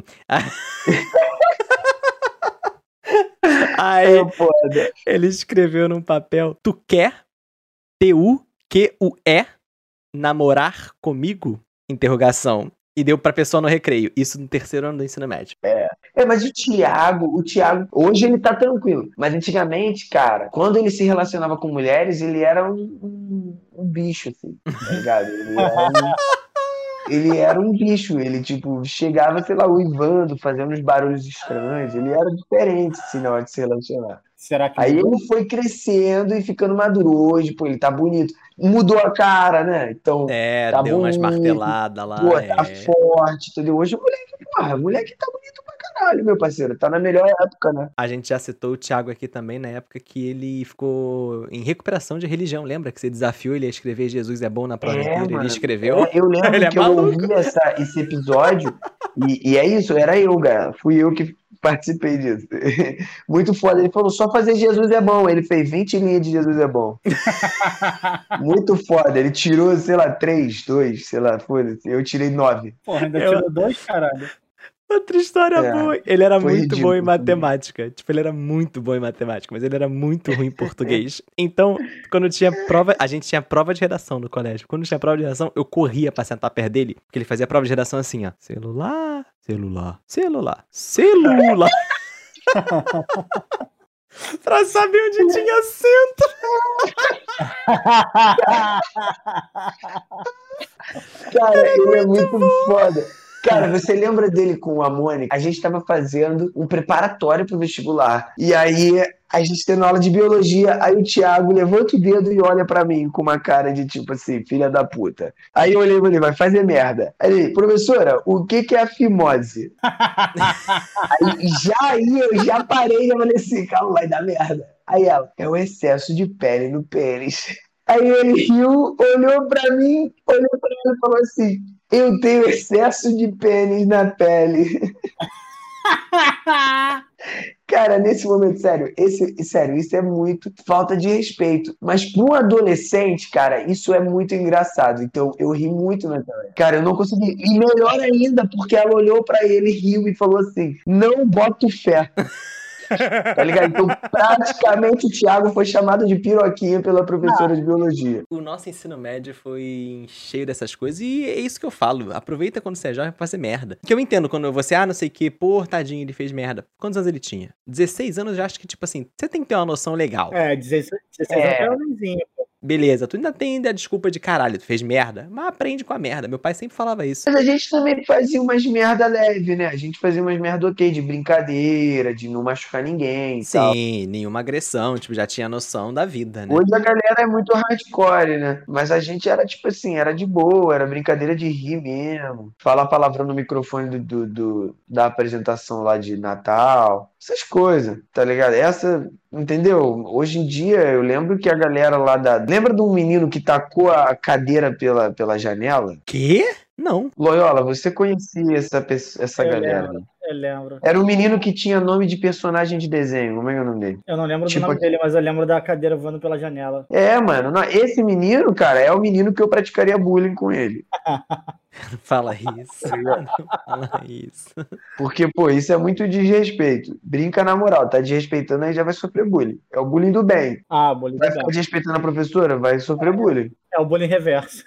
Aí É foda. ele escreveu num papel, tu quer, T U Q U E, namorar comigo? Interrogação. E deu pra pessoa no recreio. Isso no terceiro ano do ensino médio. É, mas o Thiago, o Thiago, hoje ele tá tranquilo. Mas antigamente, cara, quando ele se relacionava com mulheres, ele era um, um, um bicho, assim, tá ligado? Ele era um, ele era um bicho. Ele, tipo, chegava, sei lá, uivando, fazendo uns barulhos estranhos. Ele era diferente, assim, na hora de se relacionar. será que Aí mudou? ele foi crescendo e ficando maduro. Hoje, pô, ele tá bonito. Mudou a cara, né? Então, É, Tá deu umas bonito. marteladas lá. pô, tá é. forte, entendeu? Hoje o moleque, porra, o moleque tá bonito pra caralho, meu parceiro. Tá na melhor época, né? A gente já citou o Thiago aqui também, na época que ele ficou em recuperação de religião. Lembra que você desafiou ele a escrever Jesus é bom na prova É, inteira? Ele mano. escreveu. É, eu lembro Ele é que eu maluco. ouvi essa- esse episódio e, e é isso, era eu, cara. Fui eu que participei disso. Muito foda. Ele falou, só fazer Jesus é bom. Ele fez vinte linhas de Jesus é bom. Muito foda. Ele tirou, sei lá, três, dois, sei lá, foda-se. Eu tirei nove. Porra, ainda Eu- tirou dois, caralho. Outra história É, boa. Ele era foi muito ridículo bom em também. matemática. Tipo, ele era muito bom em matemática, mas ele era muito ruim em português. Então, quando tinha prova, a gente tinha prova de redação no colégio. Quando tinha prova de redação, eu corria pra sentar perto dele, porque ele fazia prova de redação assim, ó. Celular, celular, celular, celular. Pra saber onde tinha acento. Cara, ele é muito foda. Cara, você lembra dele com a Mônica? A gente tava fazendo um preparatório pro vestibular. E aí, a gente tendo aula de biologia, aí o Thiago levanta o dedo e olha pra mim com uma cara de tipo assim, filha da puta. Aí eu olhei e falei, vai fazer merda. Aí ele, professora, o que que é a fimose? Aí, já aí, eu já parei e falei assim, calma, vai dar merda. Aí ela, é o excesso de pele no pênis. Aí ele riu, olhou pra mim, olhou pra ela e falou assim, eu tenho excesso de pênis na pele. Cara, nesse momento, sério, esse, sério, isso é muito falta de respeito. Mas para um adolescente, cara, isso é muito engraçado. Então, eu ri muito naquela época. Cara, eu não consegui. E melhor ainda, porque ela olhou pra ele, riu e falou assim: não boto fé. Tá ligado? Então, praticamente o Thiago foi chamado de piroquinha pela professora de biologia. O nosso ensino médio foi cheio dessas coisas e é isso que eu falo. Aproveita quando você é jovem pra fazer merda. Que eu entendo quando você, ah, não sei o que, pô, tadinho, ele fez merda. Quantos anos ele tinha? dezesseis anos, eu já acho que, tipo assim, você tem que ter uma noção legal. É, dezesseis anos é um vizinho. Beleza, tu ainda tem a desculpa de caralho, tu fez merda, mas aprende com a merda. Meu pai sempre falava isso. Mas a gente também fazia umas merda leve, né? A gente fazia umas merda ok, de brincadeira, de não machucar ninguém e tal. Sim, nenhuma agressão, tipo, já tinha noção da vida, né? Hoje a galera é muito hardcore, né? Mas a gente era tipo assim, era de boa, era brincadeira de rir mesmo. Falar palavrão no microfone do, do, do- da apresentação lá de Natal. Essas coisas, tá ligado? Essa, entendeu? Hoje em dia eu lembro que a galera lá da... Lembra de um menino que tacou a cadeira pela, pela janela? Quê? Não. Loyola, você conhecia essa, pessoa- essa Eu galera? lembro, eu lembro. Era um menino que tinha nome de personagem de desenho. Como é que é o nome dele? Eu não lembro Tipo do nome aqui- dele, mas eu lembro da cadeira voando pela janela. É, mano. não, Esse menino, cara, é o menino que eu praticaria bullying com ele. Não fala isso. Não fala isso. Porque, pô, isso é muito desrespeito. Brinca na moral, tá desrespeitando aí já vai sofrer bullying. É o bullying do bem. Ah, bullying Vai do ficar bem. desrespeitando a professora? Vai sofrer bullying. É o bullying reverso.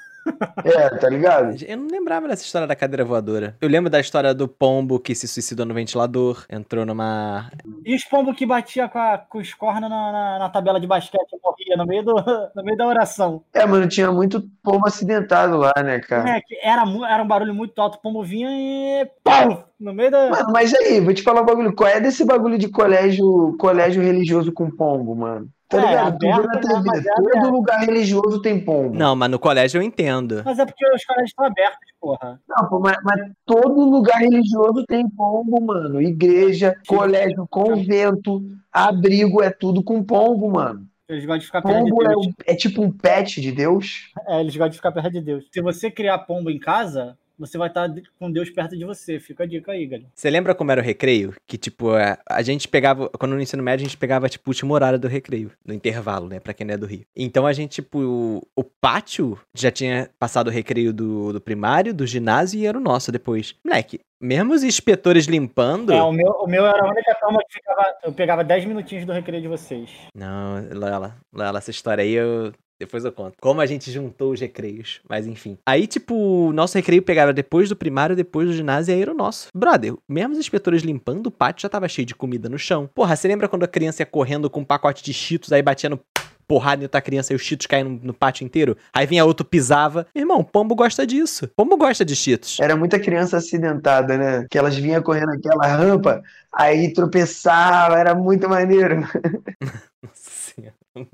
É, tá ligado? Eu não lembrava dessa história da cadeira voadora. Eu lembro da história do pombo que se suicidou no ventilador, entrou numa... E os pombos que batia com, a- com os cornos na, na- na tabela de basquete e morria no meio, do, no meio da oração. É, mano, tinha muito pombo acidentado lá, né, cara? É, que era, mu- era um barulho muito alto, o pombo vinha e... Pau! No meio da... Mano, mas aí, vou te falar um bagulho. Qual é desse bagulho de colégio, colégio religioso com pombo, mano? Tá É, ligado? Tu vê aberto, na né, T V, mas é todo aberto. lugar religioso tem pombo. Não, mas no colégio eu entendo. Mas é porque os colégios estão abertos, porra. Não, pô, mas, mas todo lugar religioso tem pombo, mano. Igreja, colégio, convento, abrigo, é tudo com pombo, mano. Eles gostam de ficar perto de Pombo é, Deus. um- é tipo um pet de Deus. É, eles gostam de ficar perto de Deus. Se você criar pombo em casa, você vai estar com Deus perto de você. Fica a dica aí, galera. Você lembra como era o recreio? Que, tipo, a, a gente pegava... Quando no ensino médio, a gente pegava, tipo, o último horário do recreio. No intervalo, né? Pra quem não é do Rio. Então, a gente, tipo... O, o pátio já tinha passado o recreio do, do primário, do ginásio, e era o nosso depois. Moleque, mesmo os inspetores limpando... É, o meu, o meu era a única turma que ficava... Eu pegava dez minutinhos do recreio de vocês. Não, Loela, Loela, essa história aí eu... Depois eu conto. Como a gente juntou os recreios. Mas enfim. Aí, tipo, o nosso recreio pegava depois do primário, depois do ginásio, e aí era o nosso. Brother, mesmo os inspetores limpando, o pátio já tava cheio de comida no chão. Porra, você lembra quando a criança ia correndo com um pacote de Cheetos, aí batia no porrada em outra criança e os Cheetos caíam no, no pátio inteiro? Aí vinha outro, pisava. Meu irmão, pombo gosta disso. Pombo gosta de Cheetos. Era muita criança acidentada, né? Que elas vinham correndo aquela rampa, aí tropeçava, era muito maneiro. Nossa senhora.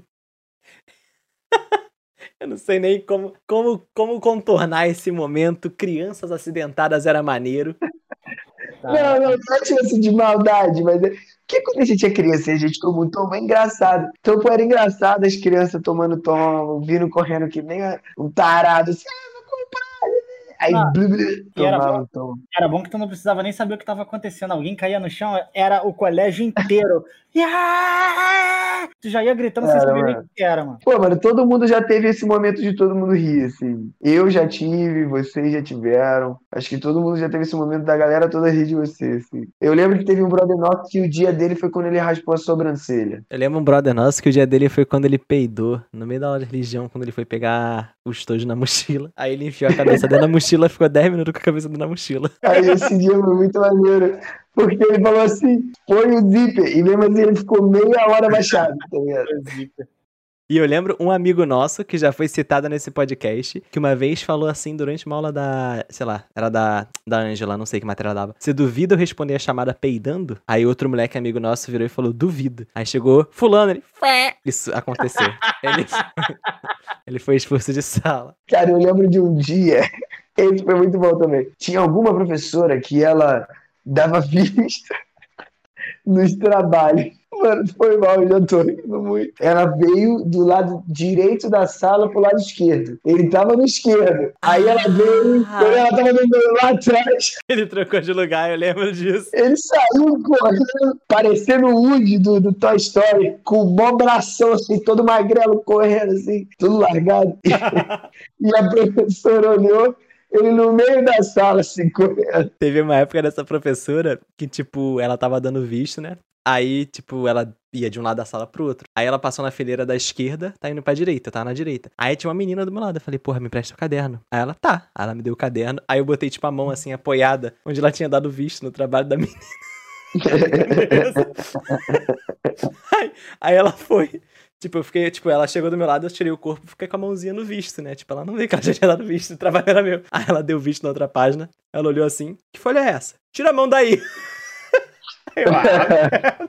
Eu não sei nem como, como, como contornar esse momento. Crianças acidentadas era maneiro. Tá? Não, não, não é tipo assim de maldade, mas é... Porque quando a gente é criança e a gente toma um tombo, é engraçado. Então, pô, era engraçado as crianças tomando tombo, vindo correndo que nem um tarado, assim, ah, vou comprar, né? Aí, Ah, blu, blu, e era tomava bom. um tombo. Era bom que tu não precisava nem saber o que estava acontecendo. Alguém caía no chão, era o colégio inteiro. Ya! Tu já ia gritando sem Era, saber nem o mano. que era, mano. Pô, mano, todo mundo já teve esse momento de todo mundo rir, assim. Eu já tive, vocês já tiveram. Acho que todo mundo já teve esse momento da galera toda rir de você, assim. Eu lembro que teve um brother nosso que o dia dele foi quando ele raspou a sobrancelha. Eu lembro um brother nosso que o dia dele foi quando ele peidou. No meio da aula de religião, quando ele foi pegar o estojo na mochila. Aí ele enfiou a cabeça dentro da mochila e ficou dez minutos com a cabeça dentro da mochila. Aí esse dia foi muito maneiro. Porque ele falou assim, põe o zíper. E mesmo assim ele ficou meia hora baixado, tá ligado? E eu lembro um amigo nosso, que já foi citado nesse podcast, que uma vez falou assim durante uma aula da, sei lá, era da da Ângela, não sei que matéria ela dava. Você duvida eu responder a chamada peidando? Aí outro moleque amigo nosso virou e falou, duvido. Aí chegou fulano, ele, Fé! Isso aconteceu. Ele, ele foi expulso de sala. Cara, eu lembro de um dia, esse foi muito bom também. Tinha alguma professora que ela dava vista nos trabalhos. Mano, foi mal, eu já tô rindo muito. Ela veio do lado direito da sala pro lado esquerdo. Ele tava no esquerdo. Aí ela veio, quando ela tava no meio lá atrás, Ele trocou de lugar, eu lembro disso. ele saiu correndo, parecendo o Woody do, do Toy Story, com o bom bração, assim, todo magrelo, correndo, assim, tudo largado. E a professora olhou, ele no meio da sala, assim, correndo. Teve uma época dessa professora que, tipo, ela tava dando visto, né? Aí, tipo, ela ia de um lado da sala pro outro. Aí ela passou na fileira da esquerda, tá indo pra direita, tá na direita. Aí tinha uma menina do meu lado. Eu falei, porra, me presta o caderno. Aí ela, tá. Aí ela me deu o caderno. Aí eu botei, tipo, a mão assim, apoiada, onde ela tinha dado visto no trabalho da menina. aí, aí ela foi. Tipo, eu fiquei, tipo, ela chegou do meu lado, eu tirei o corpo e fiquei com a mãozinha no visto, né? Tipo, ela não veio que ela já tinha dado visto, o trabalho era meu. Aí ela deu visto na outra página. Ela olhou assim, que folha é essa? Tira a mão daí. Eu, ah,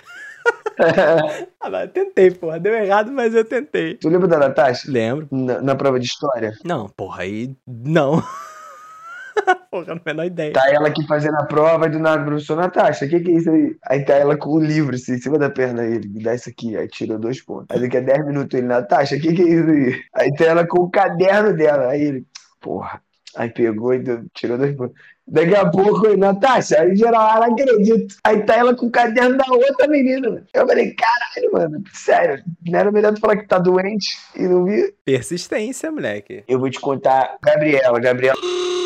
ah, mas eu tentei, porra. Deu errado, mas eu tentei. Tu lembra da Natasha? Lembro. Na, na prova de história? Não, porra, aí... Não. Porra, não menor ideia. Tá ela aqui fazendo a prova e do nada, professor Natasha, o que que é isso aí? Aí tá ela com o livro, assim, em cima da perna ele, me dá isso aqui, aí tirou dois pontos. Aí daqui a dez minutos ele, Natasha, o que que é isso aí? Aí tá ela com o caderno dela, aí ele, porra, aí pegou e deu, tirou dois pontos. Daqui a pouco ele, Natasha, aí geral, ela não acredito. Aí tá ela com o caderno da outra menina, mano. Eu falei, caralho, mano, sério, não era melhor tu falar que tá doente e não vi? Persistência, moleque. Eu vou te contar, Gabriela, Gabriela...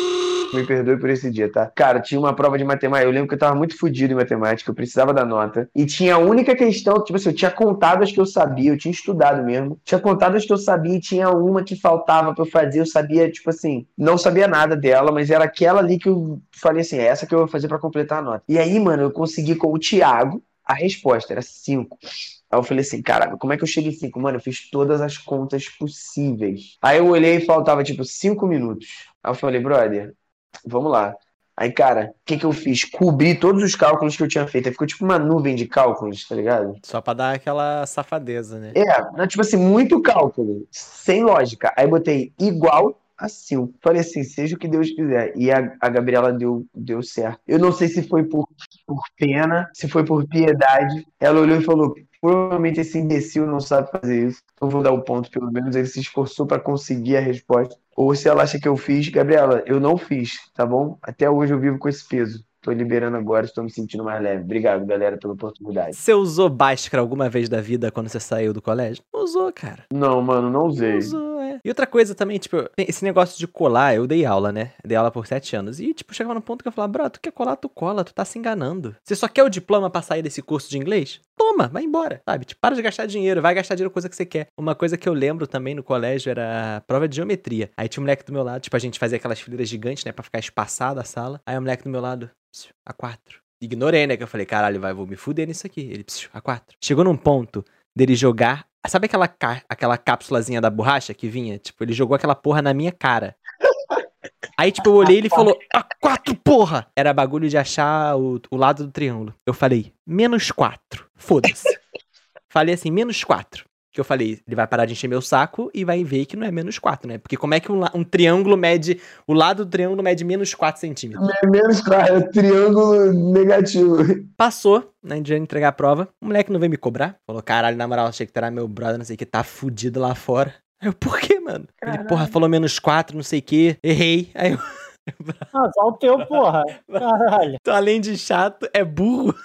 Me perdoe por esse dia, tá? Cara, tinha uma prova de matemática. Eu lembro que eu tava muito fodido em matemática. Eu precisava da nota. E tinha a única questão, tipo assim, eu tinha contado as que eu sabia. Eu tinha estudado mesmo. Tinha contado as que eu sabia e tinha uma que faltava pra eu fazer. Eu sabia, tipo assim, não sabia nada dela, mas era aquela ali que eu falei assim, é essa que eu vou fazer pra completar a nota. E aí, mano, eu consegui com o Thiago. A resposta era cinco. Aí eu falei assim, caralho, como é que eu cheguei em cinco? Mano, eu fiz todas as contas possíveis. Aí eu olhei e faltava, tipo, cinco minutos. Aí eu falei, brother... Vamos lá. Aí, cara, o que que eu fiz? Cobri todos os cálculos que eu tinha feito. Aí ficou tipo uma nuvem de cálculos, tá ligado? Só pra dar aquela safadeza, né? É, tipo assim, muito cálculo. Sem lógica. Aí botei igual a cinco. Falei assim, seja o que Deus quiser. E a, a Gabriela deu, deu certo. Eu não sei se foi por, por pena, se foi por piedade. Ela olhou e falou... Provavelmente esse imbecil não sabe fazer isso. Então vou dar o ponto, pelo menos ele se esforçou pra conseguir a resposta. Ou se ela acha que eu fiz, Gabriela, eu não fiz, tá bom? Até hoje eu vivo com esse peso. Tô liberando agora, estou me sentindo mais leve. Obrigado, galera, pela oportunidade. Você usou Bhaskara alguma vez da vida quando você saiu do colégio? Não usou, cara. Não, mano, não usei. Não usou, é. E outra coisa também, tipo, esse negócio de colar, eu dei aula, né? Dei aula por sete anos. E, tipo, chegava no ponto que eu falava, bro, tu quer colar, tu cola, tu tá se enganando. Você só quer o diploma pra sair desse curso de inglês? Toma, vai embora, sabe? Tipo, para de gastar dinheiro, vai gastar dinheiro com coisa que você quer. Uma coisa que eu lembro também no colégio era a prova de geometria. Aí tinha um moleque do meu lado, tipo, a gente fazia aquelas fileiras gigantes, né? Pra ficar espaçada a sala. Aí o moleque do meu lado, A quatro. Ignorei, né? Que eu falei, caralho, vai, vou me fuder nisso aqui. Ele, A quatro. Chegou num ponto dele jogar... Sabe aquela, ca... aquela cápsulazinha da borracha que vinha? Tipo, ele jogou aquela porra na minha cara. Aí, tipo, eu olhei e ele falou, A quatro, porra! Era bagulho de achar o, o lado do triângulo. Eu falei, menos quatro. Foda-se. Falei assim, menos quatro. Que eu falei, ele vai parar de encher meu saco e vai ver que não é menos quatro, né? Porque como é que um, um triângulo mede... O lado do triângulo mede menos quatro centímetros? Menos quatro, é triângulo negativo. Passou, né? De entregar a prova. O moleque não veio me cobrar. Falou, caralho, na moral, achei que tu era meu brother, não sei o que, tá fudido lá fora. Aí eu, por quê, mano? Caralho. Ele, porra, falou menos quatro, não sei o que, errei. Aí eu... Ah, só o teu, porra. Caralho. Então, além de chato, é burro.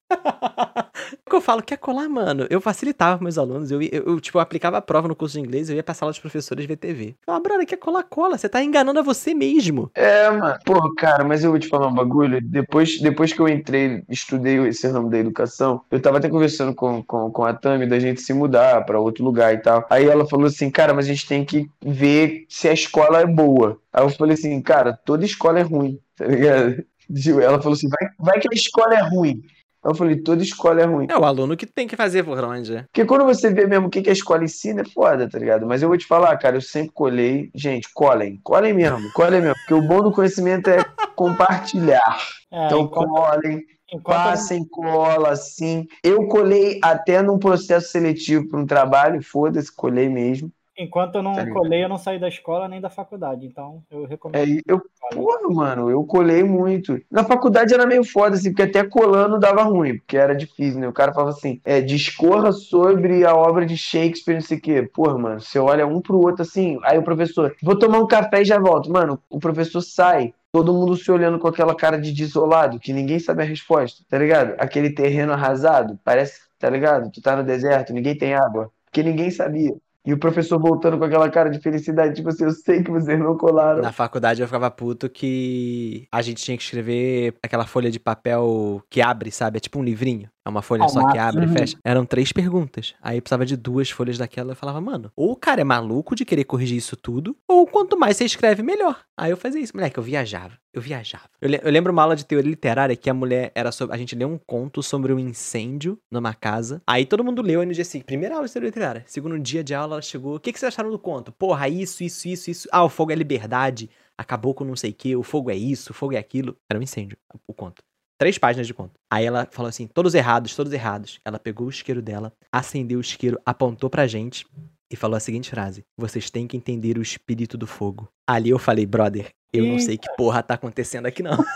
O que eu falo, quer colar, mano? Eu facilitava meus alunos, eu, eu, eu tipo, eu aplicava a prova no curso de inglês, eu ia pra sala dos professores ver T V. Falava, brother, quer colar, cola, você tá enganando a você mesmo. É, mano. Pô, cara, mas eu vou te falar um bagulho, depois, depois que eu entrei, estudei esse ramo da educação, eu tava até conversando com, com, com a Tami da gente se mudar pra outro lugar e tal. Aí ela falou assim, cara, mas a gente tem que ver se a escola é boa. Aí eu falei assim, cara, toda escola é ruim, tá ligado? Ela falou assim, vai, vai que a escola é ruim. Eu falei, toda escola é ruim. É o aluno que tem que fazer por onde. Porque quando você vê mesmo o que a escola ensina, é foda, tá ligado? Mas eu vou te falar, cara, eu sempre colei. Gente, colhem. Colhem mesmo. Colhem mesmo. Porque o bom do conhecimento é compartilhar. É, então enquanto, colhem, enquanto... passem cola, assim. Eu colei até num processo seletivo para um trabalho, foda-se, colei mesmo. Enquanto eu não Tá ligado? colei, eu não saí da escola nem da faculdade. Então, eu É, recomendo. e eu, porra, mano, eu colei muito. Na faculdade era meio foda, assim, porque até colando dava ruim, porque era difícil, né? O cara falava assim, é, discorra sobre a obra de Shakespeare, não sei o quê. Porra, mano, você olha um pro outro assim, aí o professor, vou tomar um café e já volto. Mano, o professor sai, todo mundo se olhando com aquela cara de desolado, que ninguém sabe a resposta, tá ligado? Aquele terreno arrasado, parece, tá ligado? Tu tá no deserto, ninguém tem água, porque ninguém sabia. E o professor voltando com aquela cara de felicidade, tipo assim, eu sei que vocês não colaram. Na faculdade eu ficava puto que a gente tinha que escrever aquela folha de papel que abre, sabe? É tipo um livrinho. É uma folha Ao só que máximo. abre e Uhum. fecha. Eram três perguntas. Aí precisava de duas folhas daquela. Eu falava, mano, ou o cara é maluco de querer corrigir isso tudo, ou quanto mais você escreve, melhor. Aí eu fazia isso. Moleque, eu viajava. Eu viajava. Eu, le- eu lembro uma aula de teoria literária que a mulher era sobre. A gente leu um conto sobre um incêndio numa casa. Aí todo mundo leu aí no dia seguinte. Primeira aula de teoria literária. Segundo dia de aula, ela chegou. O que, que vocês acharam do conto? Porra, isso, isso, isso, isso. Ah, o fogo é liberdade. Acabou com não sei o que. O fogo é isso, o fogo é aquilo. Era um incêndio, o conto. Três páginas de conto. Aí ela falou assim, todos errados, todos errados. Ela pegou o isqueiro dela, acendeu o isqueiro, apontou pra gente e falou a seguinte frase: vocês têm que entender o espírito do fogo. Ali eu falei, brother, eu não sei que porra tá acontecendo aqui não.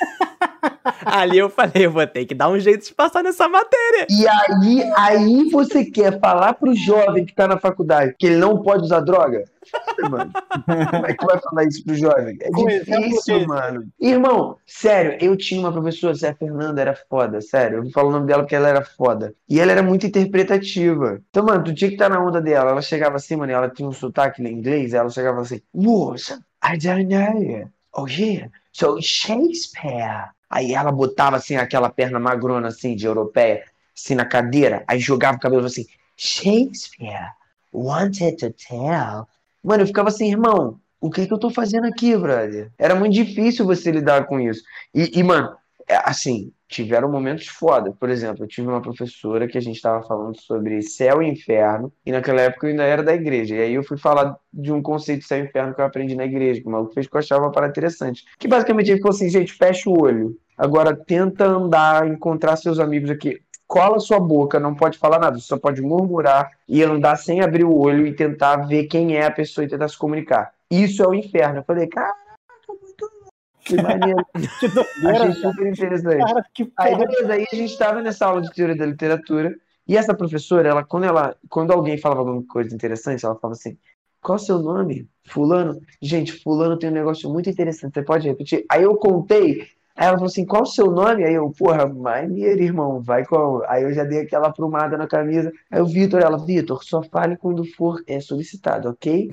Ali eu falei, eu vou ter que dar um jeito de passar nessa matéria. E aí, aí você quer falar pro jovem que tá na faculdade que ele não pode usar droga? Mano, como é que vai falar isso pro jovem? É Com exemplo difícil, desse. mano. Irmão, sério, eu tinha uma professora, a Fernanda era foda, sério. Eu vou falar o nome dela porque ela era foda. E ela era muito interpretativa. Então, mano, tu tinha que estar na onda dela. Ela chegava assim, mano, e ela tinha um sotaque em inglês, ela chegava assim, Moça, I don't know. Oh, yeah. So, Shakespeare. Aí ela botava, assim, aquela perna magrona, assim, de europeia, assim, na cadeira. Aí jogava o cabelo assim, Shakespeare wanted to tell. Mano, eu ficava assim, irmão, o que que eu tô fazendo aqui, brother? Era muito difícil você lidar com isso. E, e, mano, é, assim, tiveram momentos foda. Por exemplo, eu tive uma professora que a gente tava falando sobre céu e inferno, e naquela época eu ainda era da igreja. E aí eu fui falar de um conceito de céu e inferno que eu aprendi na igreja, que o maluco fez que eu achava uma parada interessante. Que basicamente ele falou assim, gente, fecha o olho. Agora tenta andar, encontrar seus amigos aqui. Cola sua boca, não pode falar nada, você só pode murmurar e andar sem abrir o olho e tentar ver quem é a pessoa e tentar se comunicar. Isso é o inferno. Eu falei, caraca, muito bom. Que maneiro. Que doideira, Achei super interessante. cara, que Aí, porra. beleza, aí a gente estava nessa aula de teoria da literatura e essa professora, ela, quando, ela, quando alguém falava alguma coisa interessante, ela falava assim, qual é o seu nome? Fulano? Gente, fulano tem um negócio muito interessante, você pode repetir? Aí eu contei. Aí ela falou assim, qual o seu nome? Aí eu, porra, maneiro, irmão, vai com... Aí eu já dei aquela aprumada na camisa. Aí o Vitor, ela, Vitor, só fale quando for é, solicitado, ok?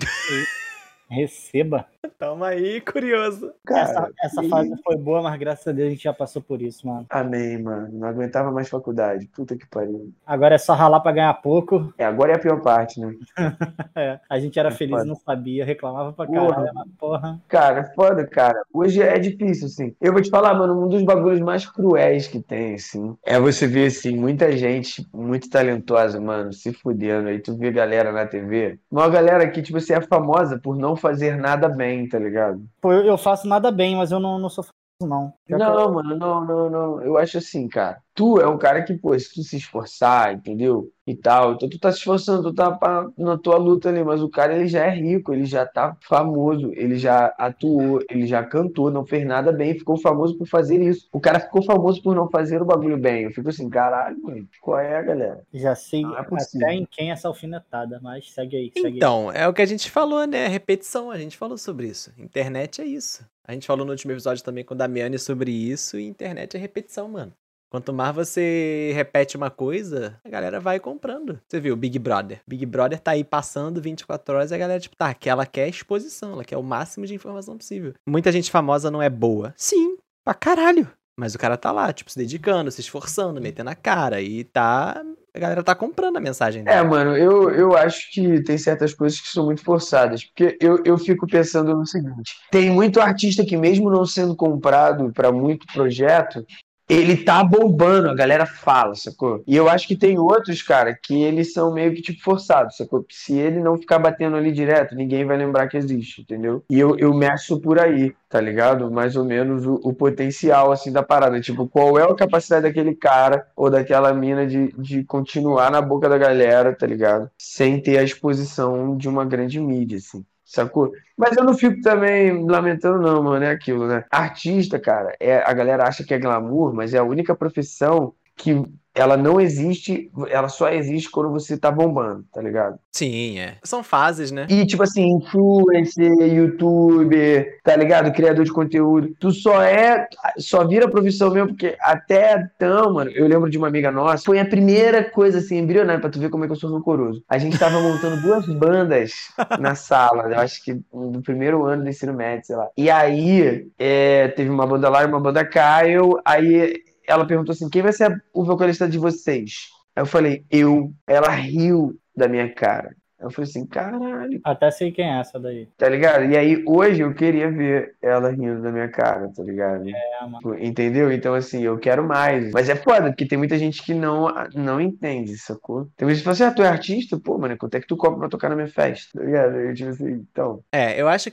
Receba. Toma aí, curioso. Cara, essa essa e- fase foi boa, mas graças a Deus a gente já passou por isso, mano. Amém, mano. Não aguentava mais faculdade. Puta que pariu. Agora é só ralar pra ganhar pouco. É, agora é a pior parte, né? É, a gente era É feliz e foda. não sabia, reclamava pra Porra. caralho, mas porra. Cara, foda, cara. Hoje é difícil, assim. Eu vou te falar, mano, um dos bagulhos mais cruéis que tem, assim, é você ver, assim, muita gente muito talentosa, mano, se fudendo. Aí tu vê galera na T V. Uma galera que, tipo assim, é famosa por não fazer nada bem, tá ligado? Pô, eu, eu faço nada bem, mas eu não, não sou famoso, não. Já que eu- Não, mano, não, não, não. Eu acho assim, cara. Tu é um cara que, pô, se tu se esforçar, entendeu? E tal. Então tu tá se esforçando, tu tá pá, na tua luta ali, mas o cara ele já é rico, ele já tá famoso, ele já atuou, ele já cantou, não fez nada bem, ficou famoso por fazer isso. O cara ficou famoso por não fazer o bagulho bem. Eu fico assim, caralho, mano, qual é, galera? Já sei Não é possível. até em quem é essa alfinetada, mas segue aí, segue aí. Então, é o que a gente falou, né? Repetição, a gente falou sobre isso. Internet é isso. A gente falou no último episódio também com o Damiani sobre isso, e internet é repetição, mano. Quanto mais você repete uma coisa, a galera vai comprando. Você viu, Big Brother. Big Brother tá aí passando vinte e quatro horas e a galera, tipo, tá, que ela quer exposição, ela quer o máximo de informação possível. Muita gente famosa não é boa. Sim, pra caralho. Mas o cara tá lá, tipo, se dedicando, se esforçando, metendo a cara, e tá... A galera tá comprando a mensagem É, dela. mano, eu, eu acho que tem certas coisas que são muito forçadas, porque eu, eu fico pensando no seguinte, tem muito artista que mesmo não sendo comprado para muito projeto, ele tá bombando, a galera fala, sacou? E eu acho que tem outros, cara, que eles são meio que tipo forçados, sacou? Se ele não ficar batendo ali direto, ninguém vai lembrar que existe, entendeu? E eu, eu meço por aí, tá ligado? Mais ou menos o, o potencial, assim, da parada. Tipo, qual é a capacidade daquele cara ou daquela mina de, de continuar na boca da galera, tá ligado? Sem ter a exposição de uma grande mídia, assim. Sacou? Mas eu não fico também lamentando, não, mano. É aquilo, né? Artista, cara, é, a galera acha que é glamour, mas é a única profissão que ela não existe, ela só existe quando você tá bombando, tá ligado? Sim, é. São fases, né? E, tipo assim, influencer, youtuber, tá ligado? Criador de conteúdo. Tu só é, só vira profissão mesmo, porque até então, mano, eu lembro de uma amiga nossa, foi a primeira coisa, assim, embrionária, pra tu ver como é que eu sou rancoroso. A gente tava montando duas bandas na sala, eu acho que no primeiro ano do ensino médio, sei lá. E aí, é, teve uma banda lá e uma banda cá, eu, aí ela perguntou assim, quem vai ser o vocalista de vocês? Aí eu falei, eu. Ela riu da minha cara. Eu falei assim, caralho, Até sei quem é essa daí. tá ligado? E aí, hoje eu queria ver ela rindo da minha cara, tá ligado? É, mano. Entendeu? Então, assim, eu quero mais. Mas é foda, porque tem muita gente que não, não entende, sacou? Tem muita gente que fala assim, ah, tu é artista? Pô, mano, quanto é que tu cobra pra tocar na minha festa? Tá ligado? Eu, tipo assim, então... É, eu acho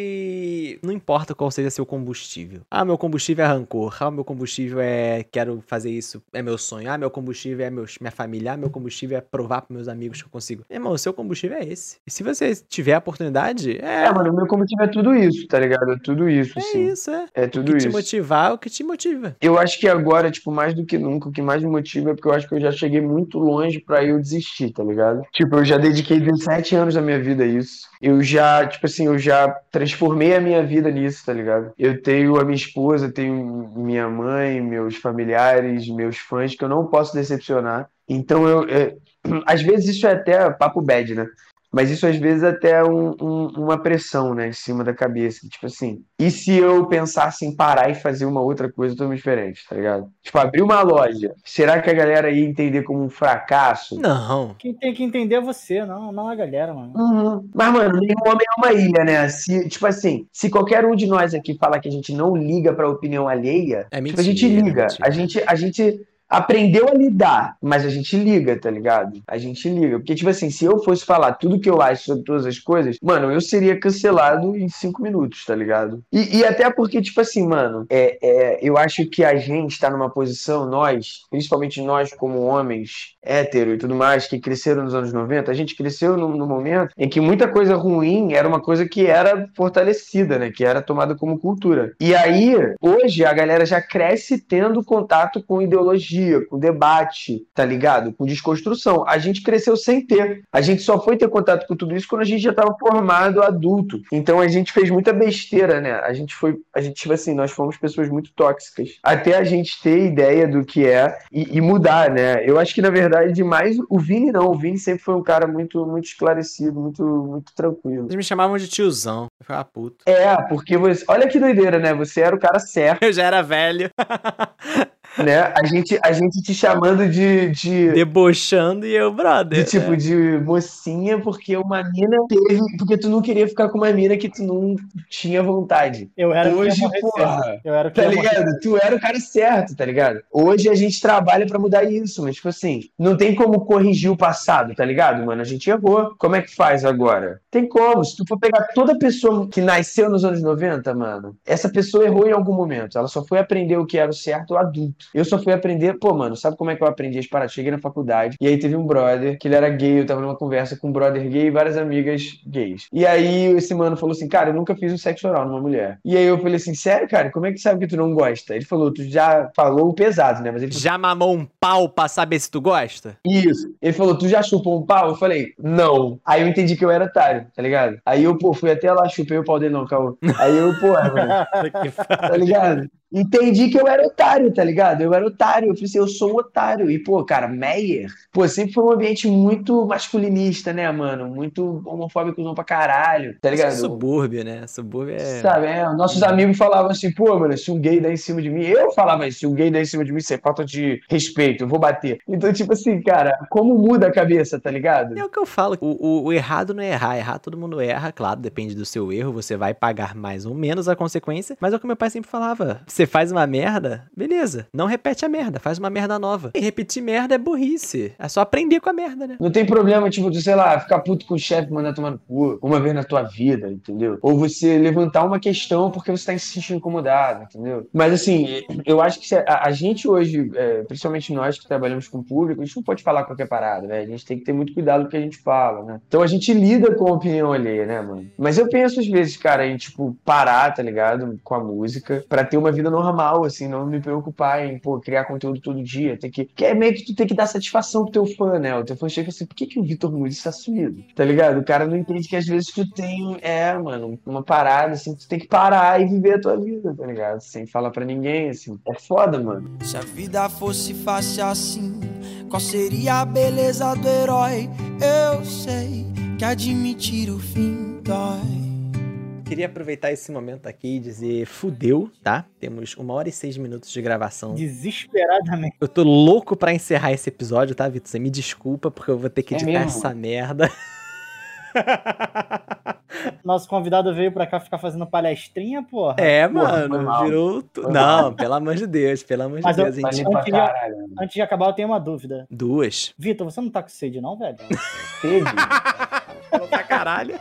que não importa qual seja seu combustível. Ah, meu combustível é rancor. Ah, meu combustível é quero fazer isso, é meu sonho. Ah, meu combustível é meus, minha família. Ah, meu combustível é provar pros meus amigos que eu consigo. Irmão, o seu combustível é esse. E se você tiver a oportunidade, é... É, mano, o meu combustível é tudo isso, tá ligado? É tudo isso, É sim. isso, é. É O tudo que te isso. motivar é o que te motiva. Eu acho que agora, tipo, mais do que nunca, o que mais me motiva é porque eu acho que eu já cheguei muito longe pra eu desistir, tá ligado? Tipo, eu já dediquei dezessete anos da minha vida a isso. Eu já, tipo assim, eu já transformei a minha vida nisso, tá ligado? Eu tenho a minha esposa, tenho minha mãe, meus familiares, meus fãs, que eu não posso decepcionar. Então, eu, é, às vezes isso é até papo bad, né? Mas isso às vezes até é um, um, uma pressão, né, em cima da cabeça. Tipo assim, e se eu pensasse em parar e fazer uma outra coisa totalmente diferente, tá ligado? Tipo, abrir uma loja. Será que a galera ia entender como um fracasso? Não. Quem tem que entender é você, não, não a galera, mano. Uhum. Mas, mano, nenhum homem é uma ilha, né? Se, tipo assim, se qualquer um de nós aqui falar que a gente não liga pra opinião alheia, É tipo, a gente mentira, liga. mentira. A gente, a gente aprendeu a lidar, mas a gente liga, tá ligado? A gente liga. Porque, tipo assim, se eu fosse falar tudo que eu acho sobre todas as coisas, mano, eu seria cancelado em cinco minutos, tá ligado? E, e até porque, tipo assim, mano, é, é, eu acho que a gente tá numa posição, nós, principalmente nós como homens hétero e tudo mais, que cresceram nos anos noventa, a gente cresceu no, no momento em que muita coisa ruim era uma coisa que era fortalecida, né? Que era tomada como cultura. E aí, hoje, a galera já cresce tendo contato com ideologia, com debate, tá ligado? Com desconstrução. A gente cresceu sem ter. A gente só foi ter contato com tudo isso quando a gente já estava formado, adulto. Então a gente fez muita besteira, né? A gente foi, a gente, tipo assim, nós fomos pessoas muito tóxicas. Até a gente ter ideia do que é e, e mudar, né? Eu acho que, na verdade, mais o Vini não. O Vini sempre foi um cara muito, muito esclarecido, muito, muito tranquilo. Eles me chamavam de tiozão. Eu ficava puto. É, porque você... Olha que doideira, né? Você era o cara certo, Eu já era velho. né? A gente, a gente te chamando de... de... Debochando e eu, brother. De tipo, né? de mocinha, porque uma mina teve. Porque tu não queria ficar com uma mina que tu não tinha vontade. Eu era o que ia Hoje, morrer porra, cedo. Eu era o que tá ia morrer ligado? Tu era o cara certo, tá ligado? Hoje a gente trabalha pra mudar isso, mas, tipo assim, não tem como corrigir o passado, tá ligado, mano? A gente errou. Como é que faz agora? Tem como. Se tu for pegar toda pessoa que nasceu nos anos noventa, mano, essa pessoa errou em algum momento. Ela só foi aprender o que era o certo adulto. Eu só fui aprender, pô, mano, sabe como é que eu aprendi as paradas? Cheguei na faculdade e aí teve um brother que ele era gay, eu tava numa conversa com um brother gay e várias amigas gays. E aí esse mano falou assim, cara, eu nunca fiz um sexo oral numa mulher. E aí eu falei assim, sério, cara, como é que sabe que tu não gosta? Ele falou, tu já falou pesado, né? Mas ele falou, Já mamou um pau pra saber se tu gosta? isso. Ele falou, tu já chupou um pau? Eu falei, não. Aí eu entendi que eu era otário, tá ligado? Aí eu, pô, fui até lá, chupei o pau dele, não, calma. Aí eu, pô, mano, tá ligado? Entendi que eu era otário, tá ligado? Eu era otário. Eu falei assim, eu sou um otário. E, pô, cara, Meyer, pô, sempre foi um ambiente muito masculinista, né, mano? Muito homofóbico não pra caralho, tá ligado? Subúrbio, né? Subúrbio é... Sabe, é, nossos amigos falavam assim, pô, mano, se um gay der em cima de mim, eu falava isso, se um gay der em cima de mim, isso é falta de respeito, eu vou bater. Então, tipo assim, cara, como muda a cabeça, tá ligado? É o que eu falo, o, o, o errado não é errar, errar todo mundo erra, claro, depende do seu erro, você vai pagar mais ou menos a consequência, mas é o que meu pai sempre falava, Você faz uma merda, beleza. Não repete a merda, faz uma merda nova. E repetir merda é burrice. É só aprender com a merda, né? Não tem problema, tipo, de, sei lá, ficar puto com o chefe, mandar tomar no cu uma vez na tua vida, entendeu? Ou você levantar uma questão porque você tá se sentindo incomodado, entendeu? Mas, assim, eu acho que a, a gente hoje, é, principalmente nós que trabalhamos com o público, a gente não pode falar qualquer parada, né? A gente tem que ter muito cuidado com o que a gente fala, né? Então a gente lida com a opinião alheia, né, mano? Mas eu penso às vezes, cara, em, tipo, parar, tá ligado? Com a música, pra ter uma vida normal, assim, não me preocupar em, pô, criar conteúdo todo dia, tem que... Que é meio que tu tem que dar satisfação pro teu fã, né? O teu fã chega assim, por que que o Vitor Musi tá sumido? Tá ligado? O cara não entende que às vezes tu tem, é, mano, uma parada, assim, tu tem que parar e viver a tua vida, tá ligado? Sem falar pra ninguém, assim. É foda, mano. Se a vida fosse fácil assim, qual seria a beleza do herói? Eu sei que admitir o fim dói. Queria aproveitar esse momento aqui e dizer fudeu, tá? Temos uma hora e seis minutos de gravação. Desesperadamente. Eu tô louco pra encerrar esse episódio, tá, Vitor? Você me desculpa porque eu vou ter que É editar mesmo? essa merda. Nosso convidado veio pra cá ficar fazendo palestrinha, porra. É, Porra, foi mano, mal. virou... Tu... Foi Não, mal. pelo amor de Deus, pelo amor de Mas eu- Deus, a gente... Falei pra Antes de- caralho, mano. Antes de acabar, eu tenho uma dúvida. Duas. Vitor, você não tá com sede, não, velho? Teve. Falou pra caralho.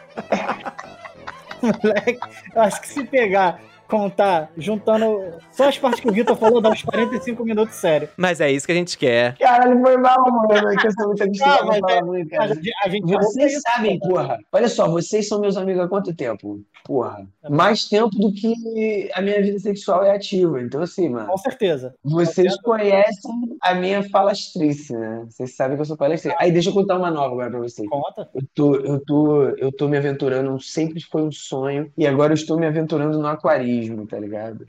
Moleque, eu acho que se pegar, contar, juntando só as partes que o Vitor falou, dá uns quarenta e cinco minutos sério. Mas é isso que a gente quer. Caralho, foi mal, mano. É que eu sou muito acostumado Não, mas a falar é- muito, A cara. gente, a gente ouve Vocês isso, sabem, porra. porra. Olha só, vocês são meus amigos há quanto tempo? Porra. Mais tempo do que a minha vida sexual é ativa. Então, assim, mano. Com certeza. Vocês conhecem a minha falastrice, né? Vocês sabem que eu sou palestrante. Aí, deixa eu contar uma nova agora pra vocês. Conta. Eu tô, eu tô, eu tô me aventurando, sempre foi um sonho, e agora eu estou me aventurando no aquarismo, tá ligado?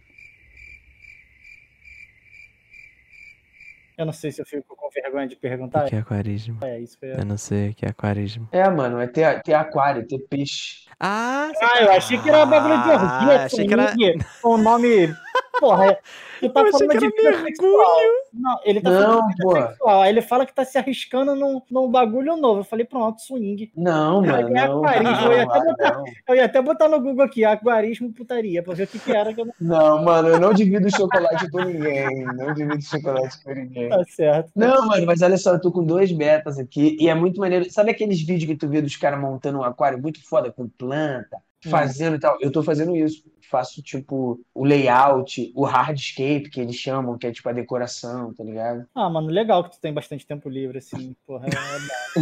Eu não sei se eu fico com vergonha de perguntar. O que é aquarismo? É, isso foi... Eu não sei o que é aquarismo. É, mano, é ter, ter aquário, ter peixe. Ah, você Ah, eu achei que era bagulho de Ah, orgia, achei que era... swing, com o nome... Porra, ele tá Eu achei falando que de era vida sexual. Não, ele tá Não, falando de vida pô. sexual. Aí ele fala que tá se arriscando num, num bagulho novo. Eu falei, pronto, swing. Não, mano, É não. aquarismo, eu ia até não, botar- não. Eu ia até botar no Google aqui, aquarismo putaria, pra ver o que que era que eu não... Não, mano, eu não divido chocolate com ninguém. Não divido chocolate com ninguém. Tá certo. Não, mano, mas olha só, eu tô com dois betas aqui e é muito maneiro. Sabe aqueles vídeos que tu vê dos caras montando um aquário muito foda com planta, fazendo e tal? Eu tô fazendo isso. Faço, tipo, o layout, o hardscape, que eles chamam, que é tipo a decoração, tá ligado? Ah, mano, legal que tu tem bastante tempo livre, assim. Porra, é...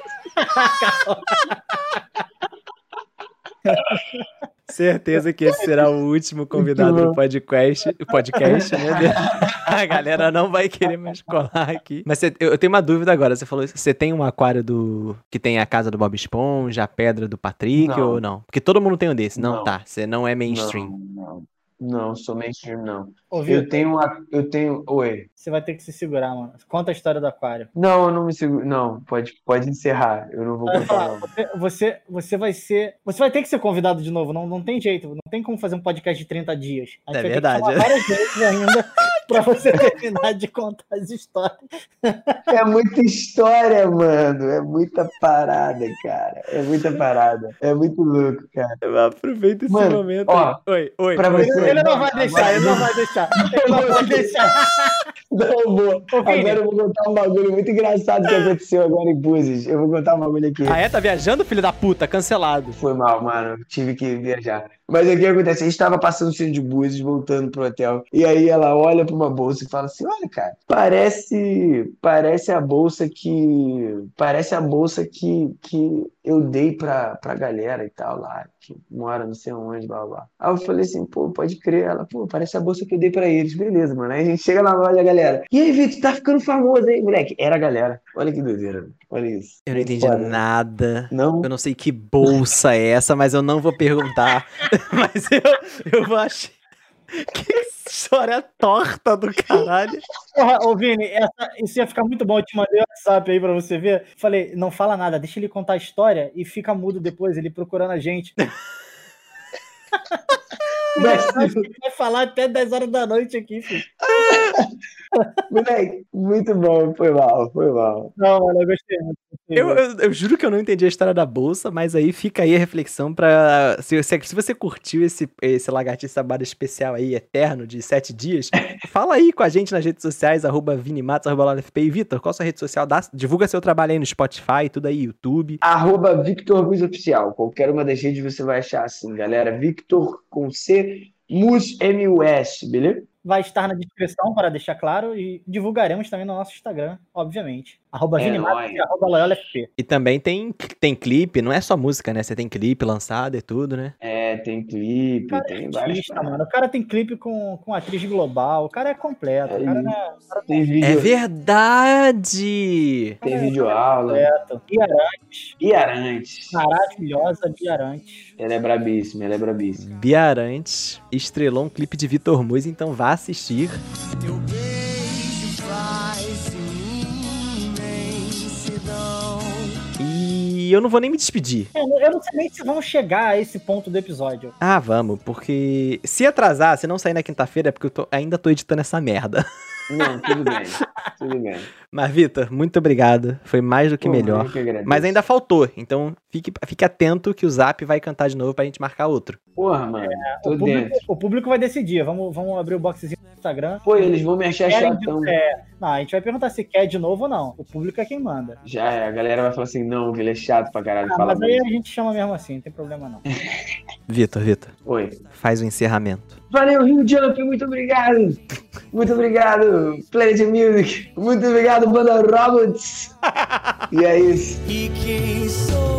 Certeza que esse será o último convidado do podcast, podcast, né? A galera não vai querer mais colar aqui. Mas você- eu eu tenho uma dúvida agora. Você falou isso. Você tem um aquário do que tem a casa do Bob Esponja, a pedra do Patrick Não. ou não? Porque todo mundo tem um desse. Não, Não. tá. Você não é mainstream. Não, não. Não, sou mainstream, não. Ô, Eu Vitor, tenho uma. Eu tenho. Oi. você vai ter que se segurar, mano. Conta a história do aquário. Não, eu não me seguro. Não, pode, pode encerrar. Eu não vou Vai contar, falar, não. você, você, você vai ser. Você vai ter que ser convidado de novo, não, não tem jeito. Não tem como fazer um podcast de trinta dias. A gente É vai verdade. ter que chamar várias vezes ainda pra você terminar de contar as histórias. É muita história, mano. É muita parada, cara. É muita parada. É muito louco, cara. Eu aproveito esse Mano, momento. ó, aí. Oi, oi. pra oi. você- Ele, ele não vai deixar, ele não vai deixar. Ele não vai deixar. Não, vou. Ô, Vini. Agora eu vou contar um bagulho muito engraçado que aconteceu agora em Búzios. Eu vou contar um bagulho aqui. Ah, é? Tá viajando, filho da puta? Cancelado. Foi mal, mano. Tive que viajar. Mas o que acontece? A gente tava passando o centro de Búzios, voltando pro hotel. E aí ela olha pra uma bolsa e fala assim: olha, cara, parece. Parece a bolsa que. Parece a bolsa que, que eu dei pra, pra galera e tal lá, que mora não sei onde, blá blá. Aí eu falei assim, pô, pode crer. Ela, pô, parece a bolsa que eu dei pra eles. Beleza, mano. Aí a gente chega na loja, a galera. E aí, Vitor, tá ficando famoso, hein, moleque? Era a galera. Olha que doideira, mano. Olha isso. Eu não Muito entendi foda, né? nada. Não? Eu não sei que bolsa é essa, mas eu não vou perguntar. Mas eu, eu vou achar. Que história torta do caralho. Porra, ô Vini, essa, isso ia ficar muito bom. Eu te mandei o WhatsApp aí pra você ver. Falei, não fala nada, deixa ele contar a história e fica mudo depois, ele procurando a gente. Mas- Acho que ele vai falar até dez horas da noite aqui, filho. Moleque, muito bom, foi mal, foi mal. Não, mano, eu gostei muito. Eu, eu, eu juro que eu não entendi a história da bolsa, mas aí fica aí a reflexão pra... Se, se, se você curtiu esse, esse Lagartixa Sabada especial aí, eterno, de sete dias, fala aí com a gente nas redes sociais, arroba vinimatos, arroba LolaFP. E Vitor, qual a sua rede social? Dá, divulga seu trabalho aí no Spotify, tudo aí, YouTube. Arroba Victor Mus Oficial. Qualquer uma das redes você vai achar assim, galera. Victor com C, Mus, M U S, beleza? Vai estar na descrição, para deixar claro, e divulgaremos também no nosso Instagram, obviamente. Arroba É vinimatos e nóis. arroba LolaFP. E também tem, tem clipe, não é só música, né? Você tem clipe lançado e tudo, né? É, tem clipe, O cara é tem várias artista, paradas. mano. O cara tem clipe com, com atriz global. O cara é completo. É o cara isso. não é, o cara Tem É vídeo, verdade! tem vídeo aula. completo. Bia Arantes. Bia Arantes. Maravilhosa Bia Arantes. Ela é brabíssima, ela é brabíssima. Bia Arantes estrelou um clipe de Vitor Mus, então vá assistir. Teu beijo faz em mim imensidão. E eu não vou nem me despedir. Eu não- eu não sei nem se vão chegar a esse ponto do episódio. Ah, vamos, porque se atrasar, se não sair na quinta-feira, é porque eu tô- ainda tô editando essa merda. Não, tudo bem, tudo bem. Mas, Vitor, muito obrigado. Foi mais do que Pô, melhor. eu que agradeço. Mas ainda faltou, então fique, fique atento que o Zap vai cantar de novo pra gente marcar outro. Porra, mano, tô O público, dentro. o público vai decidir. Vamos, vamos abrir o boxzinho no Instagram. Pô, eles vão me achar Querem chatão. de- é, não, a gente vai perguntar se quer de novo ou não. O público é quem manda. Já é, a galera vai falar assim, não, que ele é chato pra caralho, Ah, fala mas aí muito. a gente chama mesmo assim, não tem problema não. Vitor, Vitor, Oi. faz o encerramento. Valeu, Rio Jump, muito obrigado. Muito obrigado, Planet Music. Muito obrigado, Banda Robots. E é isso. E quem sou